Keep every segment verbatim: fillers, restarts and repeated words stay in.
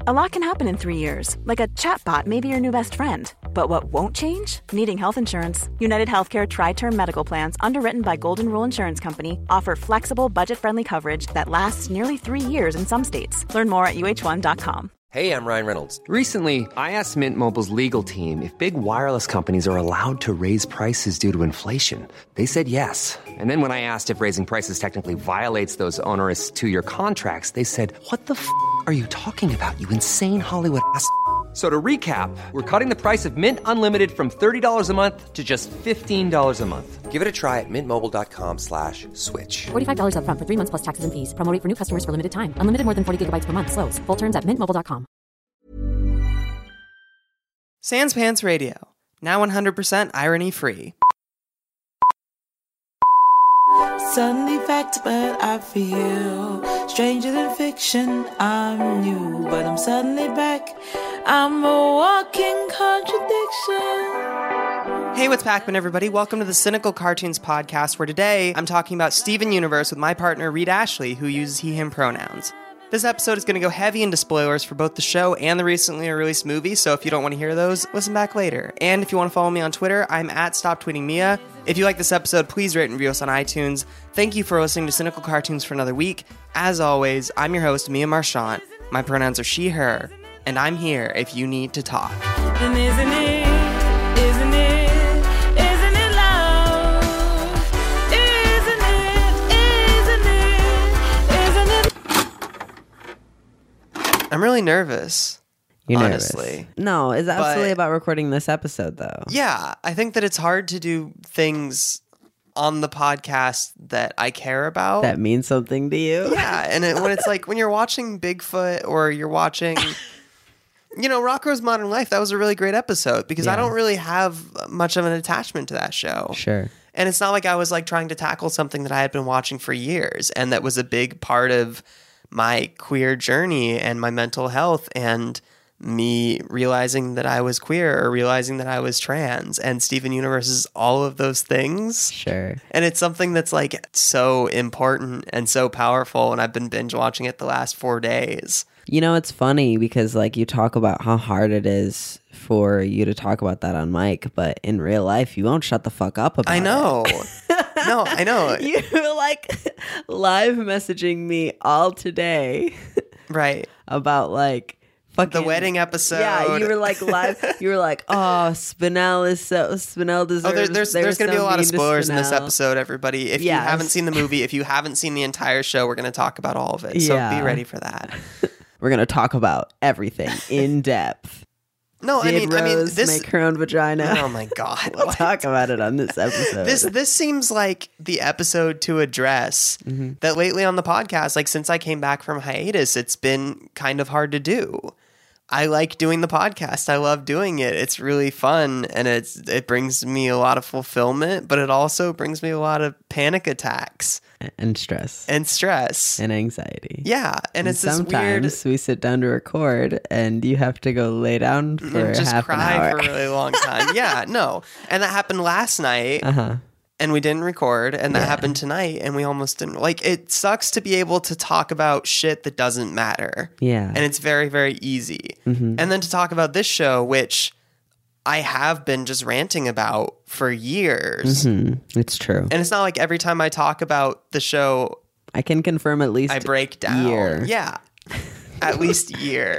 A lot can happen in three years, like a chatbot may be your new best friend. But what won't change? Needing health insurance. United Healthcare Tri-Term Medical Plans, underwritten by Golden Rule Insurance Company, offer flexible, budget-friendly coverage that lasts nearly three years in some states. Learn more at U H one dot com. Hey, I'm Ryan Reynolds. Recently, I asked Mint Mobile's legal team if big wireless companies are allowed to raise prices due to inflation. They said yes. And then when I asked if raising prices technically violates those onerous two-year contracts, they said, what the f*** are you talking about, you insane Hollywood ass f- So to recap, we're cutting the price of Mint Unlimited from thirty dollars a month to just fifteen dollars a month. Give it a try at mintmobile.com slash switch. forty-five dollars up front for three months plus taxes and fees. Promo rate for new customers for limited time. Unlimited more than forty gigabytes per month. Slows full terms at mint mobile dot com. Sans Pants Radio, now one hundred percent irony-free. Suddenly fact, but I feel stranger than fiction. I'm new, but I'm suddenly back. I'm a walking contradiction. Hey, what's Pac-Man, everybody? Welcome to the Cynical Cartoons podcast, where today I'm talking about Steven Universe with my partner, Reed Ashley, who uses he-him pronouns. This episode is going to go heavy into spoilers for both the show and the recently released movie, so if you don't want to hear those, listen back later. And if you want to follow me on Twitter, I'm at StopTweetingMia. If you like this episode, please rate and review us on iTunes. Thank you for listening to Cynical Cartoons for another week. As always, I'm your host, Mia Marchant. My pronouns are she, her, and I'm here if you need to talk. And isn't it, isn't it, isn't it love? Isn't it, isn't it, isn't it? I'm really nervous. You're honestly. nervous. No, it's absolutely But- about recording this episode, though. Yeah, I think that it's hard to do things on the podcast that I care about. That means something to you. Yeah, and it, when it's like when you're watching Bigfoot or you're watching, you know, Rocko's Modern Life, that was a really great episode because I Yeah. don't really have much of an attachment to that show. Sure. And it's not like I was like trying to tackle something that I had been watching for years and that was a big part of my queer journey and my mental health and me realizing that I was queer or realizing that I was trans. And Steven Universe is all of those things. Sure. And it's something that's like so important and so powerful. And I've been binge watching it the last four days. You know, it's funny because, like, you talk about how hard it is for you to talk about that on mic, but in real life, you won't shut the fuck up about it. I know. No, I know. You were, like, live messaging me all today Right. about, like, fucking... The wedding episode. Yeah, you were, like, live. You were like, oh, Spinell is so... Spinell deserves... Oh, there, there's there's going to be a lot of so mean to spoilers in this Spinell. episode, everybody. If Yes. you haven't seen the movie, if you haven't seen the entire show, we're going to talk about all of it. So Yeah. be ready for that. We're going to talk about everything in depth. No, I Did mean, I mean, Rose this. make her own vagina? Oh my god! We'll What? talk about it on this episode. This this seems like the episode to address Mm-hmm. that lately on the podcast. Like since I came back from hiatus, it's been kind of hard to do. I like doing the podcast. I love doing it. It's really fun, and it's it brings me a lot of fulfillment, but it also brings me a lot of panic attacks and stress and stress. and anxiety. Yeah, and, And it's this sometimes weird. we sit down to record and you have to go lay down for and just half an cry hour. for a really long time. Yeah, no, and that happened last night. uh-huh. And we didn't record, and that Yeah. happened tonight, and we almost didn't. Like, it sucks to be able to talk about shit that doesn't matter. Yeah. And it's very, very easy. Mm-hmm. And then to talk about this show, which I have been just ranting about for years. Mm-hmm. It's true. And it's not like every time I talk about the show, I can confirm at least I break down. year. Yeah. At least a year.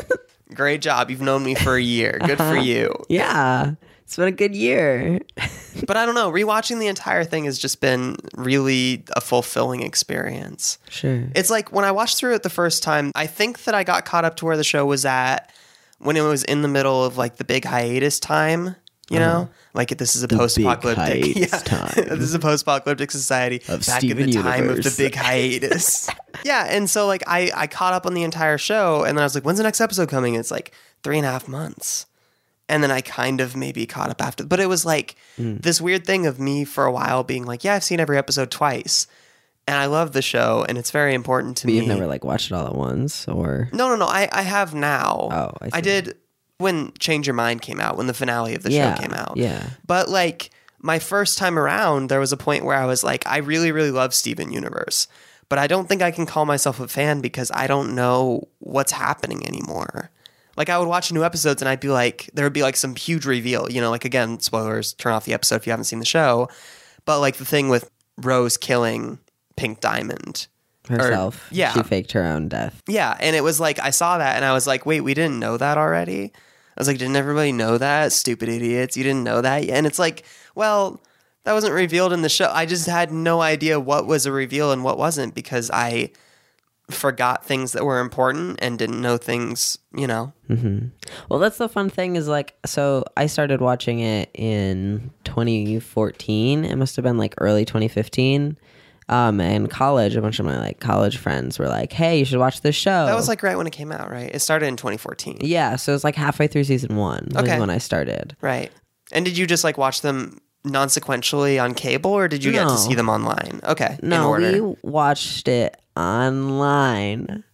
Great job. You've known me for a year. Good for you. Yeah. It's been a good year. But I don't know. Rewatching the entire thing has just been really a fulfilling experience. Sure. It's like when I watched through it the first time, I think that I got caught up to where the show was at when it was in the middle of like the big hiatus time. You know, like this is a The post-apocalyptic. big hiatus Yeah, time. this is a post-apocalyptic society Of back Steven in the time Universe. of the big hiatus. Yeah, and so like I I caught up on the entire show, and then I was like, when's the next episode coming? It's like three and a half months. And then I kind of maybe caught up after. But it was like Mm. this weird thing of me for a while being like, yeah, I've seen every episode twice. And I love the show, and it's very important to But me. you've never like watched it all at once, or No, no, no. I, I have now. Oh, I see. did when Change Your Mind came out, when the finale of the Yeah, show came out. yeah. But like my first time around, there was a point where I was like, I really, really love Steven Universe. but I don't think I can call myself a fan because I don't know what's happening anymore. Like, I would watch new episodes and I'd be like, there would be like some huge reveal, you know, like, again, spoilers, turn off the episode if you haven't seen the show. But like the thing with Rose killing Pink Diamond. Herself. Or, yeah. She faked her own death. Yeah. And it was like, I saw that and I was like, wait, we didn't know that already? I was like, didn't everybody know that? Stupid idiots. You didn't know that? And it's like, well, that wasn't revealed in the show. I just had no idea what was a reveal and what wasn't because I forgot things that were important and didn't know things, you know. Mm-hmm. Well, that's the fun thing is like, so I started watching it in twenty fourteen. It must have been like early twenty fifteen. Um, in college, a bunch of my like college friends were like, "Hey, you should watch this show." That was like right when it came out, right? It started in twenty fourteen. Yeah, so it was like halfway through season one was Okay. when I started. Right. And did you just like watch them non-sequentially on cable, or did you get No. to see them online? Okay. in No, order. we watched it online.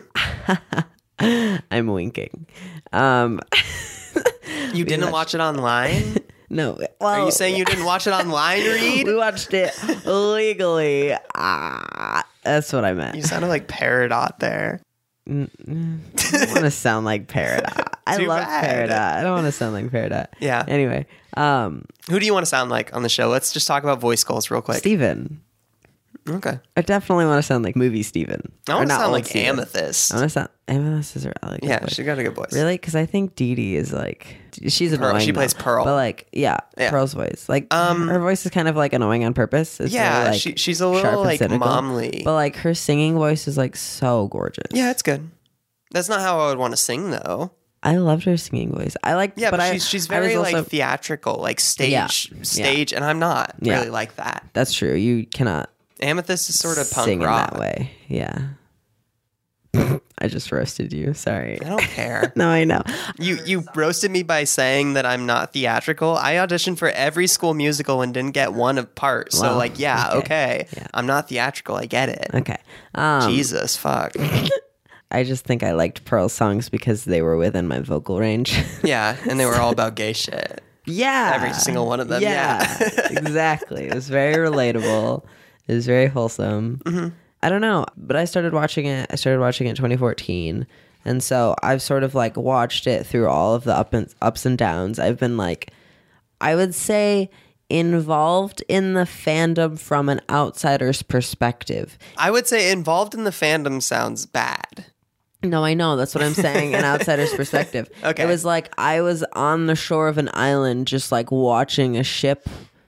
Mm-hmm. I'm winking. Um, You didn't watch it online? no, well, Are you saying you didn't watch it online, Reed? we watched it legally? Ah, that's what I meant. You sounded like Peridot there. I don't want to sound like Peridot. I Too love bad. Peridot. I don't want to sound like Peridot. Yeah. Anyway, um, Who do you want to sound like on the show? Let's just talk about voice goals real quick. Steven. Okay. I definitely want to sound like movie Steven. I Or want to not sound old like Steven. Amethyst. I want to sound Amethyst is a really good Yeah, voice. she got a good voice. Really? Because I think Dee Dee is like she's Pearl. annoying. She though. plays Pearl. but like yeah, Yeah. Pearl's voice. Like Um, her voice is kind of like annoying on purpose. It's Yeah, very, like, she- she's a little, sharp and like, cynical. momly. But like her singing voice is like so gorgeous. Yeah, it's good. That's not how I would want to sing, though. I loved her singing voice. I like. Yeah, but, but I, she's she's I was very also- like theatrical, like stage Yeah. stage, and I'm not Yeah. really like that. That's true. You cannot Amethyst is sort of punk sing rock. in that way. Yeah. I just roasted you. Sorry. I don't care. No, I know. You you roasted me by saying that I'm not theatrical. I auditioned for every school musical and didn't get one of part. So Wow. like, yeah, okay. Okay. Yeah. I'm not theatrical. I get it. Okay. Um, Jesus, fuck. I just think I liked Pearl's songs because they were within my vocal range. Yeah, and they were all about gay shit. yeah. Every single one of them, yeah. exactly. It was very relatable. It was very wholesome. Mm-hmm. I don't know, but I started watching it. I started watching it in twenty fourteen. And so I've sort of like watched it through all of the up and, ups and downs. I've been like, I would say involved in the fandom from an outsider's perspective. I would say involved in the fandom sounds bad. No, I know. That's what I'm saying. An outsider's perspective. Okay. It was like I was on the shore of an island just like watching a ship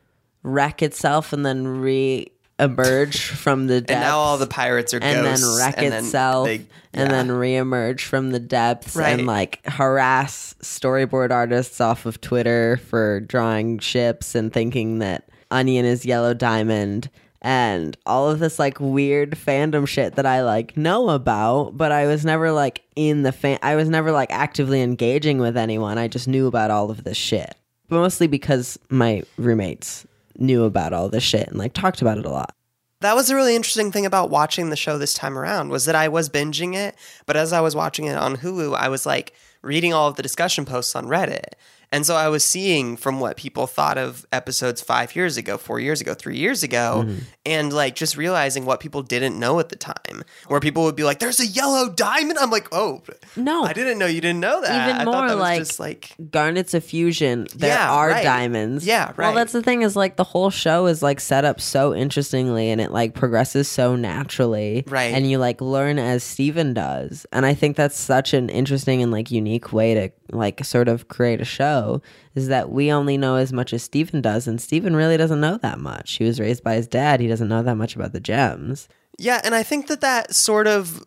wreck itself and then re-emerge from the depths. And now all the pirates are and ghosts. then wreck and then itself they- and yeah. then re-emerge from the depths Right. and like harass storyboard artists off of Twitter for drawing ships and thinking that Onion is Yellow Diamond and all of this like weird fandom shit that I like know about, but I was never like in the fan I was never like actively engaging with anyone. I just knew about all of this shit. But mostly because my roommates knew about all this shit and like talked about it a lot. That was a really interesting thing about watching the show this time around was that I was binging it, but as I was watching it on Hulu, I was like reading all of the discussion posts on Reddit. And so I was seeing from what people thought of episodes five years ago, four years ago, three years ago, Mm-hmm. and like just realizing what people didn't know at the time, where people would be like, there's a yellow diamond. I'm like, oh, No. I didn't know you didn't know that. Even I more thought that was like, just like, Garnets of Fusion, there Yeah, are right. diamonds. Yeah, Well, right. that's the thing is like the whole show is like set up so interestingly and it like progresses so naturally. Right. And you like learn as Steven does. And I think that's such an interesting and like unique way to like sort of create a show is that we only know as much as Steven does. And Steven really doesn't know that much. He was raised by his dad. He doesn't know that much about the gems. yeah. And I think that that sort of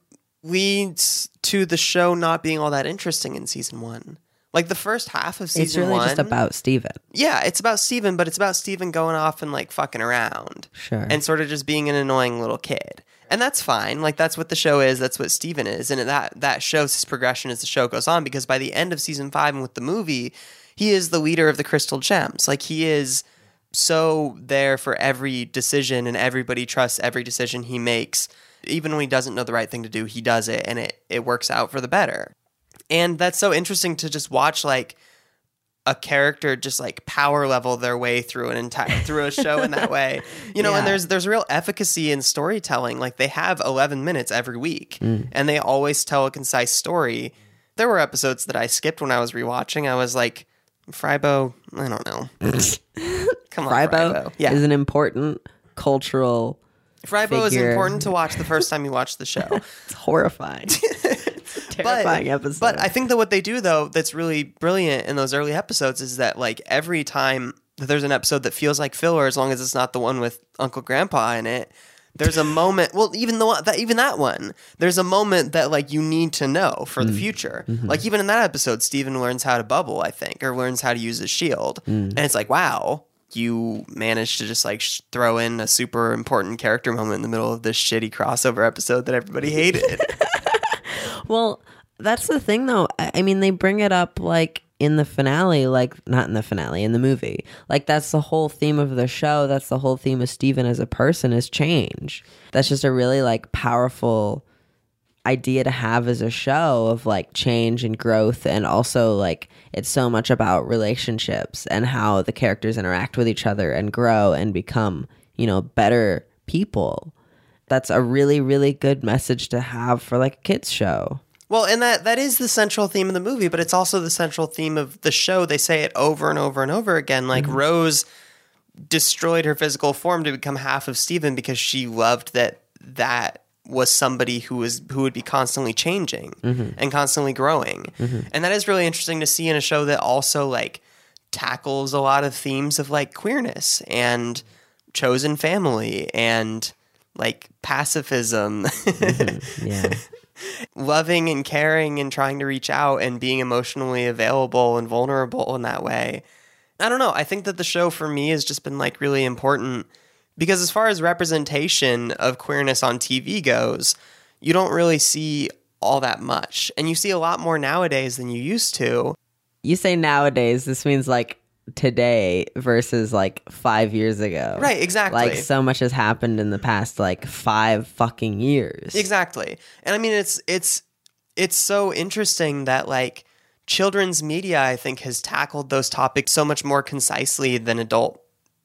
leads to the show not being all that interesting in season one. Like the first half of season It's really one. just about Steven. Yeah, it's about Steven, but it's about Steven going off and like fucking around. Sure. And sort of just being an annoying little kid. And that's fine. Like that's what the show is. That's what Steven is. And that that shows his progression as the show goes on because by the end of season five and with the movie, he is the leader of the Crystal Gems. Like he is so there for every decision and everybody trusts every decision he makes. Even when he doesn't know the right thing to do, he does it and it, it works out for the better. And that's so interesting to just watch like a character just like power level their way through an entire through a show in that way. You know, Yeah. and there's there's real efficacy in storytelling. Like they have eleven minutes every week Mm. and they always tell a concise story. There were episodes that I skipped when I was rewatching. I was like, Frybo, I don't know. Come on, Frybo, Frybo. Yeah. is an important cultural. Frybo is figure. important to watch the first time you watch the show. It's horrifying. It's a terrifying but, episode. But I think that what they do, though, that's really brilliant in those early episodes is that, like, every time that there's an episode that feels like filler, as long as it's not the one with Uncle Grandpa in it, there's a moment. Well, even the one, that even that one, there's a moment that like you need to know for the future. Mm-hmm. Like even in that episode, Steven learns how to bubble, I think, or learns how to use his shield, Mm. and it's like, wow. You managed to just like sh- throw in a super important character moment in the middle of this shitty crossover episode that everybody hated. Well, that's the thing, though. I I mean, they bring it up like in the finale, like not in the finale, in the movie. Like that's the whole theme of the show. That's the whole theme of Steven as a person is change. That's just a really like powerful idea to have as a show of like change and growth, and also like it's so much about relationships and how the characters interact with each other and grow and become, you know, better people. That's a really, really good message to have for like a kids show. Well, and that that is the central theme of the movie, but it's also the central theme of the show. They say it over and over and over again. Like Mm-hmm. Rose destroyed her physical form to become half of Steven because she loved that that was somebody who was who would be constantly changing Mm-hmm. and constantly growing. And that is really interesting to see in a show that also like tackles a lot of themes of like queerness and chosen family and like pacifism. Yeah. Loving and caring and trying to reach out and being emotionally available and vulnerable in that way. I don't know. I think that the show for me has just been like really important because as far as representation of queerness on T V goes, you don't really see all that much. And you see a lot more nowadays than you used to. You say nowadays, this means like today versus like five years ago. Right, exactly. Like so much has happened in the past like five fucking years. Exactly. And I mean, it's it's it's so interesting that like children's media, I think, has tackled those topics so much more concisely than adult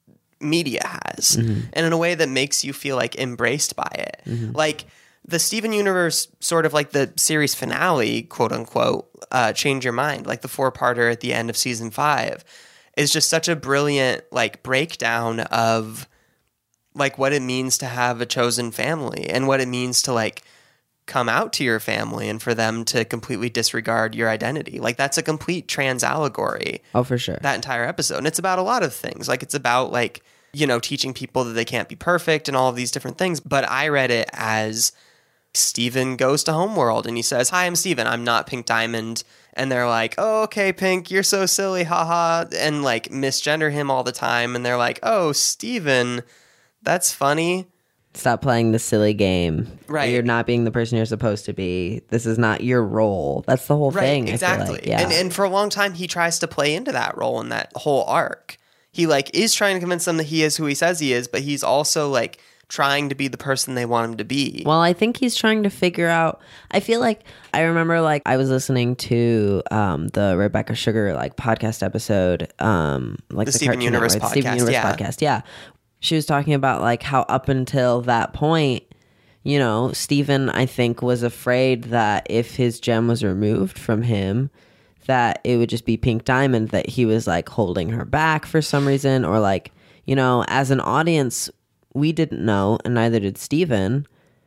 media has, Mm-hmm. and in a way that makes you feel like embraced by it. Like the Steven Universe, sort of like the series finale, quote unquote, uh, Change Your Mind, like the four-parter at the end of season five, is just such a brilliant like breakdown of like what it means to have a chosen family and what it means to like come out to your family and for them to completely disregard your identity. Like that's a complete trans allegory, Oh, for sure. that entire episode. And it's about a lot of things. Like it's about like, you know, teaching people that they can't be perfect and all of these different things. But I read it as Steven goes to Homeworld and he says, "Hi, I'm Steven. I'm not Pink Diamond." And they're like, "Oh, okay, Pink, you're so silly, haha," and like misgender him all the time. And they're like, "Oh, Steven, that's funny." Stop playing the silly game. Right. You're not being the person you're supposed to be. This is not your role. That's the whole Right, thing. exactly. I feel like. Yeah. And and for a long time he tries to play into that role in that whole arc. He like is trying to convince them that he is who he says he is, but he's also like trying to be the person they want him to be. Well, I think he's trying to figure out. I feel like I remember, like I was listening to um, the Rebecca Sugar like podcast episode, um, like The the, Steven Cartoon Universe Network, the Steven podcast, Universe yeah. podcast. Yeah, she was talking about like how up until that point, you know, Steven, I think, was afraid that if his gem was removed from him, that it would just be Pink Diamond, that he was like holding her back for some reason, or like, you know, as an audience, we didn't know, and neither did Steven,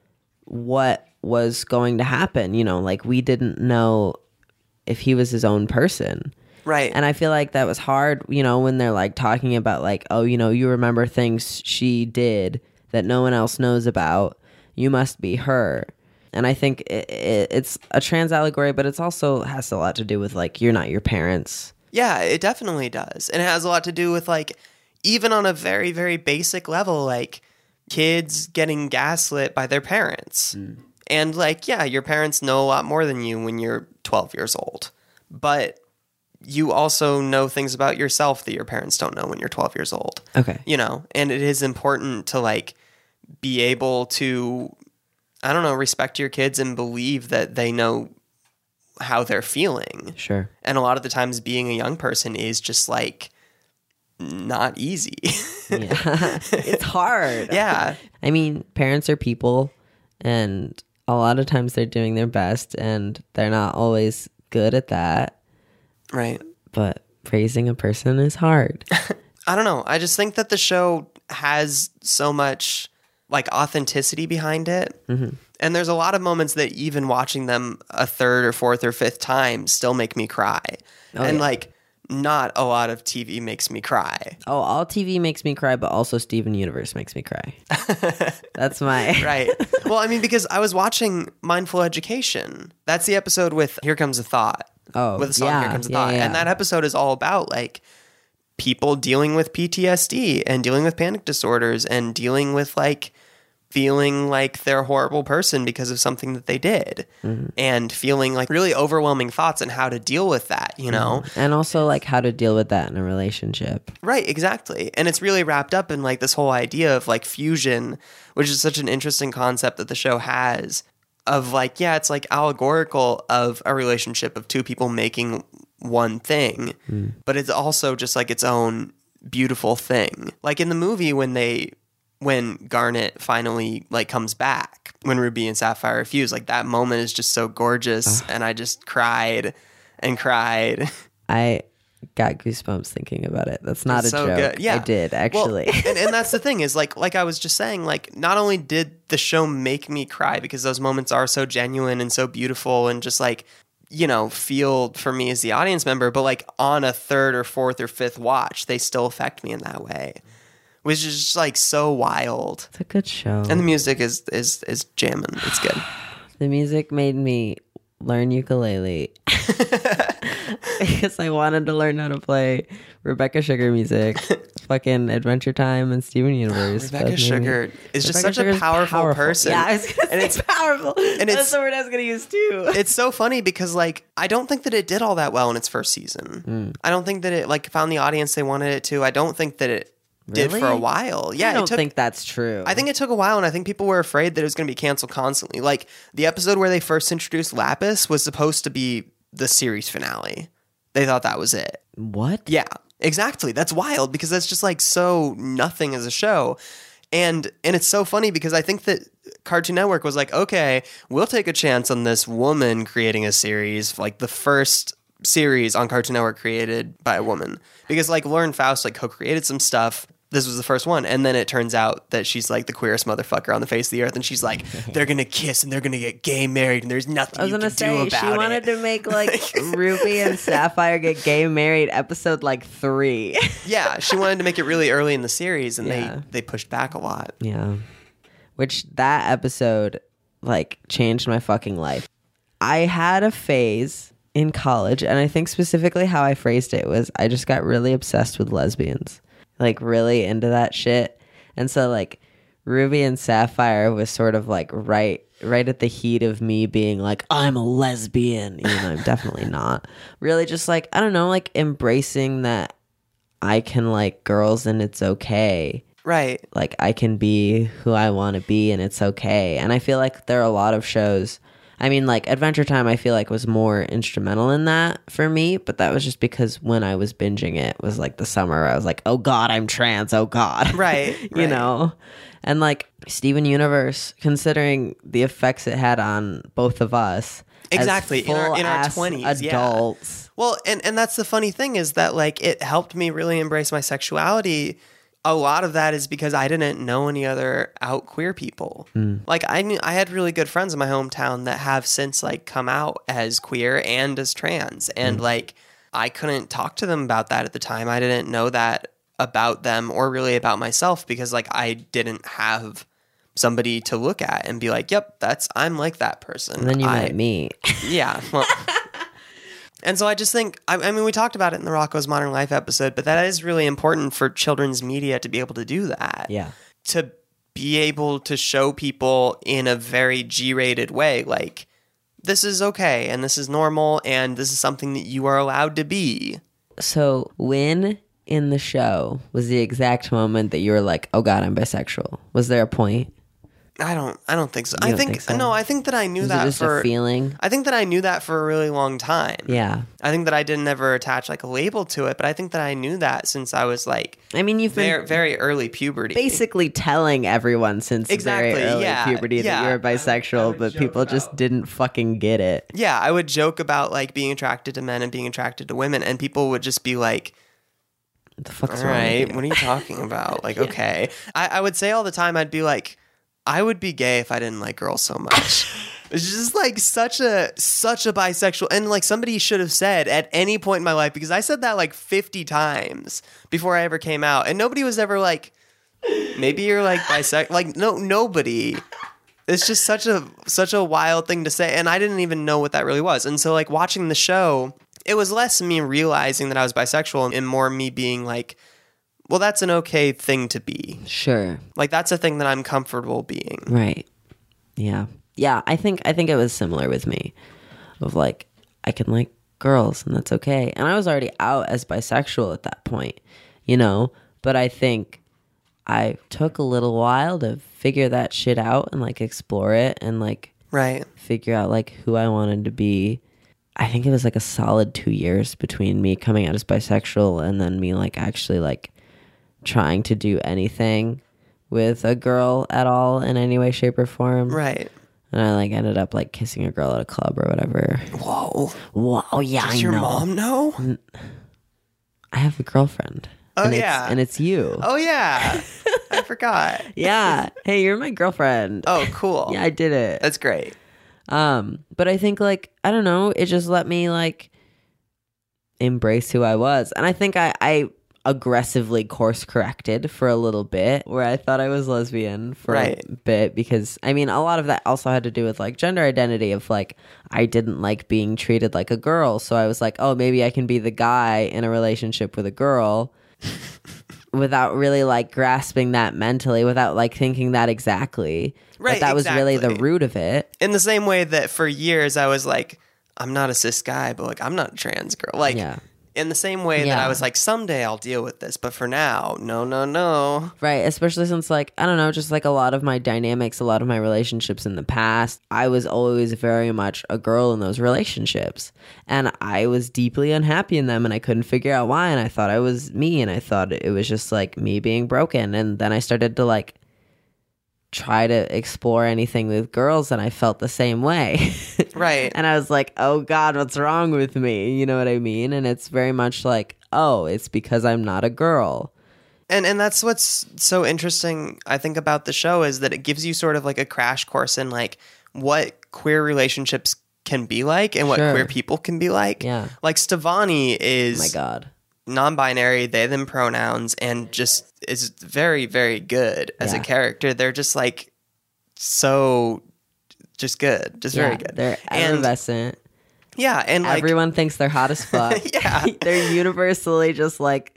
what was going to happen. You know, like we didn't know if he was his own person. Right. And I feel like that was hard, you know, when they're like talking about like, oh, you know, you remember things she did that no one else knows about. You must be her. And I think it, it, it's a trans allegory, but it's also has a lot to do with like, you're not your parents. Yeah, it definitely does. And it has a lot to do with like, even on a very, very basic level, like kids getting gaslit by their parents. Mm. And like, yeah, your parents know a lot more than you when you're twelve years old. But you also know things about yourself that your parents don't know when you're twelve years old. Okay. You know, and it is important to like be able to, I don't know, respect your kids and believe that they know how they're feeling. Sure. And a lot of the times being a young person is just like not easy. Yeah. It's hard. Yeah. I mean, parents are people, and a lot of times they're doing their best, and they're not always good at that. Right. But raising a person is hard. I don't know. I just think that the show has so much like authenticity behind it. Mm-hmm. And there's a lot of moments that even watching them a third or fourth or fifth time still make me cry. Oh, and yeah. like not a lot of T V makes me cry. Oh, all T V makes me cry, but also Steven Universe makes me cry. That's my... Right. Well, I mean, because I was watching Mindful Education. That's the episode with Here Comes a Thought. Oh, with the song yeah, Here Comes a yeah, Thought. yeah. And that episode is all about like people dealing with P T S D and dealing with panic disorders and dealing with like feeling like they're a horrible person because of something that they did, mm-hmm. and feeling like really overwhelming thoughts and how to deal with that, you know? Mm-hmm. And also like how to deal with that in a relationship. Right, exactly. And it's really wrapped up in like this whole idea of like fusion, which is such an interesting concept that the show has of like, yeah, it's like allegorical of a relationship of two people making one thing, mm. but it's also just like its own beautiful thing. Like in the movie when they when Garnet finally like comes back, when Ruby and Sapphire fuse, like that moment is just so gorgeous. Ugh. And I just cried and cried. I got goosebumps thinking about it. That's not it's a so joke. Good. Yeah. I did actually. Well, and, and that's the thing is like, like I was just saying, like not only did the show make me cry because those moments are so genuine and so beautiful and just like, you know, feel for me as the audience member, but like on a third or fourth or fifth watch, they still affect me in that way. Which is just like so wild. It's a good show. And the music is is is jamming. It's good. The music made me learn ukulele. Because I wanted to learn how to play Rebecca Sugar music. Fucking Adventure Time and Steven Universe. Rebecca Sugar is just Rebecca such Sugar's a powerful, powerful person. Yeah, I was gonna and say it's powerful. And That's it's, the word I was going to use too. It's so funny because like I don't think that it did all that well in its first season. Mm. I don't think that it like found the audience they wanted it to. I don't think that it did Really? for a while. Yeah, I don't it took, think that's true. I think it took a while, and I think people were afraid that it was going to be canceled constantly. Like the episode where they first introduced Lapis was supposed to be the series finale. They thought that was it. What? Yeah, exactly. That's wild because that's just like so nothing as a show. And and it's so funny because I think that Cartoon Network was like, okay, we'll take a chance on this woman creating a series, like the first series on Cartoon Network created by a woman. Because like Lauren Faust like co-created some stuff. This was the first one. And then it turns out that she's like the queerest motherfucker on the face of the earth. And she's like, they're going to kiss and they're going to get gay married and there's nothing I was you gonna can say, do about she it. wanted to make like Ruby and Sapphire get gay married episode like three. Yeah, she wanted to make it really early in the series and Yeah. they, they pushed back a lot. Yeah. Which that episode like changed my fucking life. I had a phase in college, and I think specifically how I phrased it was I just got really obsessed with lesbians. Like really into that shit. And so like Ruby and Sapphire was sort of like right right at the heat of me being like, I'm a lesbian, even though I'm definitely not. Really just like, I don't know, like embracing that I can like girls and it's okay. Right. Like I can be who I want to be and it's okay. And I feel like there are a lot of shows, I mean, like Adventure Time, I feel like was more instrumental in that for me, but that was just because when I was binging it was like the summer, I was like, oh God, I'm trans. Oh God. Right. you right. know? And like Steven Universe, considering the effects it had on both of us. Exactly. As in our in our full-ass twenties. adults. Yeah. Well, and, and that's the funny thing is that like it helped me really embrace my sexuality. A lot of that is because I didn't know any other out queer people. Mm. Like I knew I had really good friends in my hometown that have since like come out as queer and as trans. And mm. like I couldn't talk to them about that at the time. I didn't know that about them or really about myself because like I didn't have somebody to look at and be like, yep, that's I'm like that person. And then you I, met me. Yeah. Well, and so I just think, I, I mean, we talked about it in the Rocco's Modern Life episode, but that is really important for children's media to be able to do that. Yeah. To be able to show people in a very G-rated way, like, this is okay, and this is normal, and this is something that you are allowed to be. So when in the show was the exact moment that you were like, oh God, I'm bisexual? Was there a point? I don't. I don't think so. You I don't think, think so? no. I think that I knew Is it that just for a feeling? I think that I knew that for a really long time. Yeah. I think that I didn't ever attach like a label to it, but I think that I knew that since I was like I mean, you've been very, very early puberty. basically telling everyone since Exactly, very early yeah, puberty that yeah. you're bisexual, but people just didn't fucking get it. Yeah, I would joke about like being attracted to men and being attracted to women, and people would just be like, What the fuck's all wrong with right, you? what are you talking about? Like, okay. I, I would say all the time, I'd be like, I would be gay if I didn't like girls so much. It's just like such a such a bisexual, and like somebody should have said at any point in my life, because I said that like fifty times before I ever came out, and nobody was ever like, maybe you're like bisexual. Like no, nobody. It's just such a such a wild thing to say, and I didn't even know what that really was. And so like watching the show, it was less me realizing that I was bisexual and more me being like, well, that's an okay thing to be. Sure. Like that's a thing that I'm comfortable being. Right. Yeah. Yeah, I think I think it was similar with me. Of like, I can like girls and that's okay. And I was already out as bisexual at that point, you know? But I think I took a little while to figure that shit out and like explore it and like Right. figure out like who I wanted to be. I think it was like a solid two years between me coming out as bisexual and then me like actually like trying to do anything with a girl at all in any way, shape, or form. Right. And I like ended up like kissing a girl at a club or whatever. Whoa. Whoa, yeah, Does I your know. mom know? I have a girlfriend. Oh, and yeah. It's, and it's you. Oh, yeah. I forgot. Yeah. Hey, you're my girlfriend. Oh, cool. Yeah, I did it. That's great. Um, but I think like, I don't know, it just let me like embrace who I was. And I think I, I aggressively course corrected for a little bit where I thought I was lesbian for Right. a bit because I mean a lot of that also had to do with like gender identity of like I didn't like being treated like a girl, so I was like, oh, maybe I can be the guy in a relationship with a girl without really like grasping that mentally, without like thinking that exactly. Right, But that was really the exactly. root of it. In the same way that for years I was like, I'm not a cis guy, but like I'm not a trans girl. Like Yeah. in the same way that Yeah. I was like, someday I'll deal with this, but for now, no, no, no. Right, especially since like I don't know, just like a lot of my dynamics, a lot of my relationships in the past, I was always very much a girl in those relationships. And I was deeply unhappy in them and I couldn't figure out why, and I thought I was me and I thought it was just like me being broken. And then I started to like try to explore anything with girls and I felt the same way. Right. And I was like, oh God, what's wrong with me? You know what I mean? And it's very much like, oh, it's because I'm not a girl. And and that's what's so interesting, I think, about the show is that it gives you sort of like a crash course in like what queer relationships can be like and what Sure. queer people can be like. Yeah. Like Stevani is Oh my God. non-binary, they them pronouns, and just is very, very good as a Yeah. character. They're just like so just good. Just very Yeah, good. They're and effervescent. yeah, and like Everyone thinks they're hot as fuck. Yeah. They're universally just like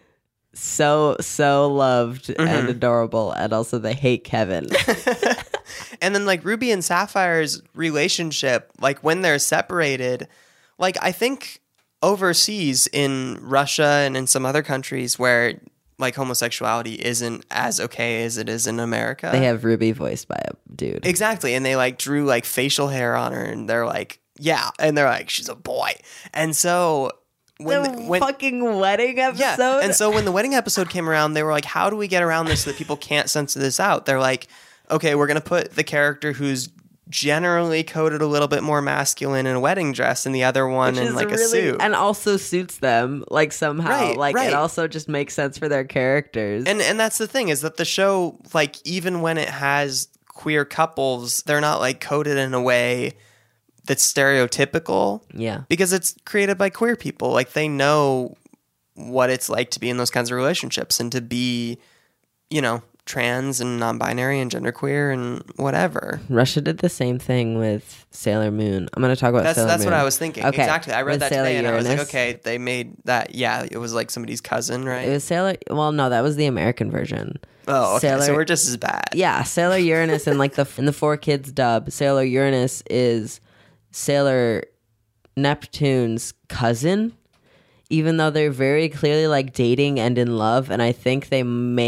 so, so loved Mm-hmm. and adorable. And also they hate Kevin. And then like Ruby and Sapphire's relationship, like when they're separated, like I think overseas in Russia and in some other countries where like homosexuality isn't as okay as it is in America. They have Ruby voiced by a dude. Exactly. And they like drew like facial hair on her and they're like, yeah. And they're like, she's a boy. And so when, the when fucking wedding episode. yeah. And so when the wedding episode came around, they were like, how do we get around this so that people can't censor this out? They're like, okay, we're going to put the character who's generally coded a little bit more masculine in a wedding dress and the other one Which in is like a really- suit. and also suits them like somehow. Right, like right. it also just makes sense for their characters. And and that's the thing is that the show, like even when it has queer couples, they're not like coded in a way that's stereotypical yeah. because it's created by queer people. Like they know what it's like to be in those kinds of relationships and to be, you know, trans and non-binary and genderqueer and whatever. Russia did the same thing with Sailor Moon. I'm going to talk about That's Sailor that's Moon. what I was thinking. Okay. Exactly. I read With that Sailor today and I was like, Uranus. okay, they made that. Yeah, it was like somebody's cousin, right? It was Sailor. Well, no, that was the American version. oh, okay. Sailor, So we're just as bad. yeah, Sailor Uranus and like the in the Four Kids dub, Sailor Uranus is Sailor Neptune's cousin, even though they're very clearly like dating and in love, and I think they make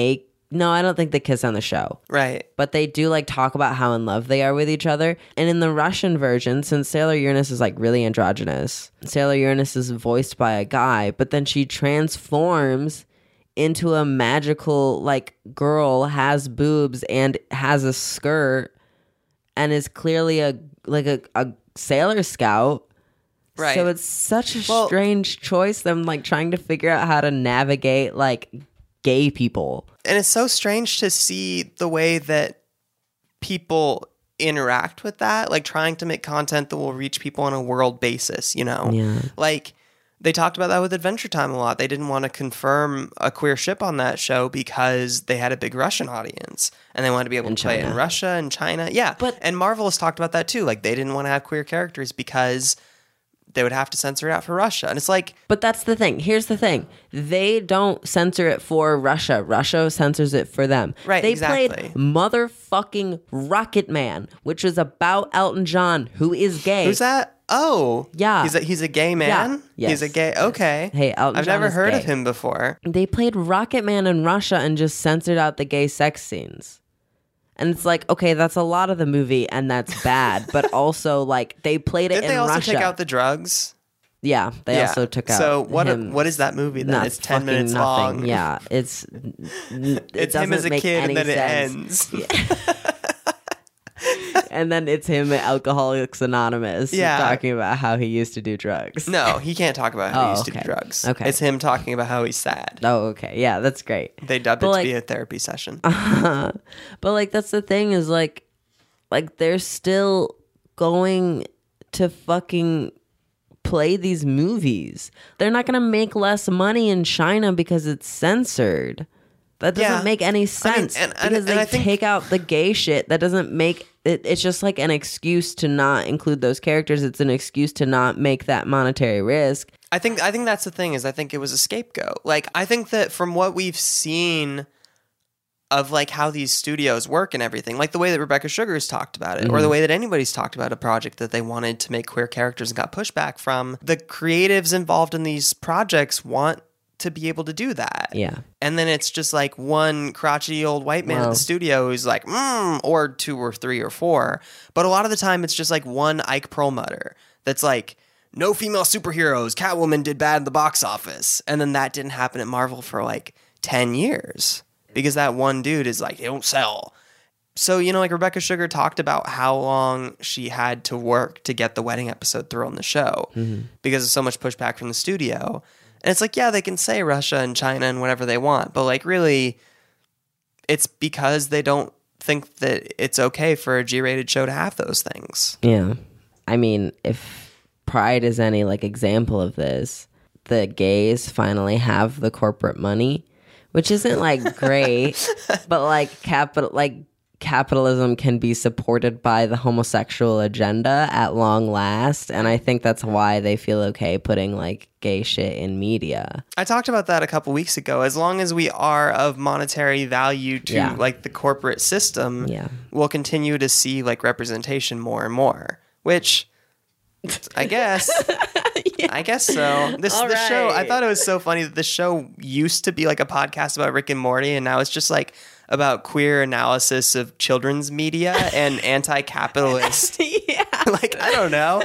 No, I don't think they kiss on the show. Right. But they do like talk about how in love they are with each other. And in the Russian version, since Sailor Uranus is like really androgynous, Sailor Uranus is voiced by a guy, but then she transforms into a magical like girl, has boobs and has a skirt and is clearly a like a, a Sailor Scout. Right. So it's such a Well, strange choice. Them like trying to figure out how to navigate like gay people. And it's so strange to see the way that people interact with that, like trying to make content that will reach people on a world basis, you know? Yeah. Like, they talked about that with Adventure Time a lot. They didn't want to confirm a queer ship on that show because they had a big Russian audience and they wanted to be able In to play it in China. Russia and China. Yeah. But- and Marvel has talked about that too. Like, they didn't want to have queer characters because they would have to censor it out for Russia. And it's like, But that's the thing. Here's the thing. They don't censor it for Russia. Russia censors it for them. Right, They exactly. played motherfucking Rocket Man, which was about Elton John, who is gay. who's that? Oh. Yeah. He's a, he's a gay man? Yeah. He's a Yes. gay, okay. Hey, Elton I've John never is heard gay. of him before. They played Rocket Man in Russia and just censored out the gay sex scenes. And it's like, okay, that's a lot of the movie and that's bad. But also, like, they played it Did in they also Russia. take out the drugs? Yeah, they Yeah. also took out. So what? him. What is that movie? Then Not it's ten fucking minutes nothing. long. Yeah, it's it It's doesn't him as a make kid, any and then sense. it ends. And then it's him at Alcoholics Anonymous Yeah. talking about how he used to do drugs. No, he can't talk about how he Oh, used to do okay. drugs. Okay. It's him talking about how he's sad. Oh, okay. Yeah, that's great. They dubbed But, it like- to be a therapy session. But like that's the thing is like like they're still going to fucking play these movies. They're not going to make less money in China because it's censored. That doesn't Yeah. make any I mean, sense and- and- because and they I think- take out the gay shit. That doesn't make it, it's just like an excuse to not include those characters. It's an excuse to not make that monetary risk. I think I think that's the thing is I think it was a scapegoat. Like I think that from what we've seen of like how these studios work and everything, like the way that Rebecca Sugar's talked about it, or the way that anybody's talked about a project that they wanted to make queer characters and got pushback from, the creatives involved in these projects want to be able to do that. Yeah. And then it's just like one crotchety old white man at Wow. the studio who's like, mm, or two or three or four. But a lot of the time it's just like one Ike Perlmutter that's like, no female superheroes, Catwoman did bad in the box office. And then that didn't happen at Marvel for like ten years because that one dude is like, they don't sell. So, you know, like Rebecca Sugar talked about how long she had to work to get the wedding episode through on the show because of so much pushback from the studio. And it's like, yeah, they can say Russia and China and whatever they want, but like really, it's because they don't think that it's okay for a G-rated show to have those things. Yeah. I mean, if Pride is any like example of this, the gays finally have the corporate money, which isn't like great, but like capital like capitalism can be supported by the homosexual agenda at long last, and I think that's why they feel okay putting like gay shit in media. I talked about that a couple weeks ago. As long as we are of monetary value to Yeah. like the corporate system, Yeah. we'll continue to see like representation more and more, which I guess I guess so. This All the show, I right. thought it was so funny that the show used to be like a podcast about Rick and Morty, and now it's just like about queer analysis of children's media and anti-capitalist. Yeah. Like, I don't know.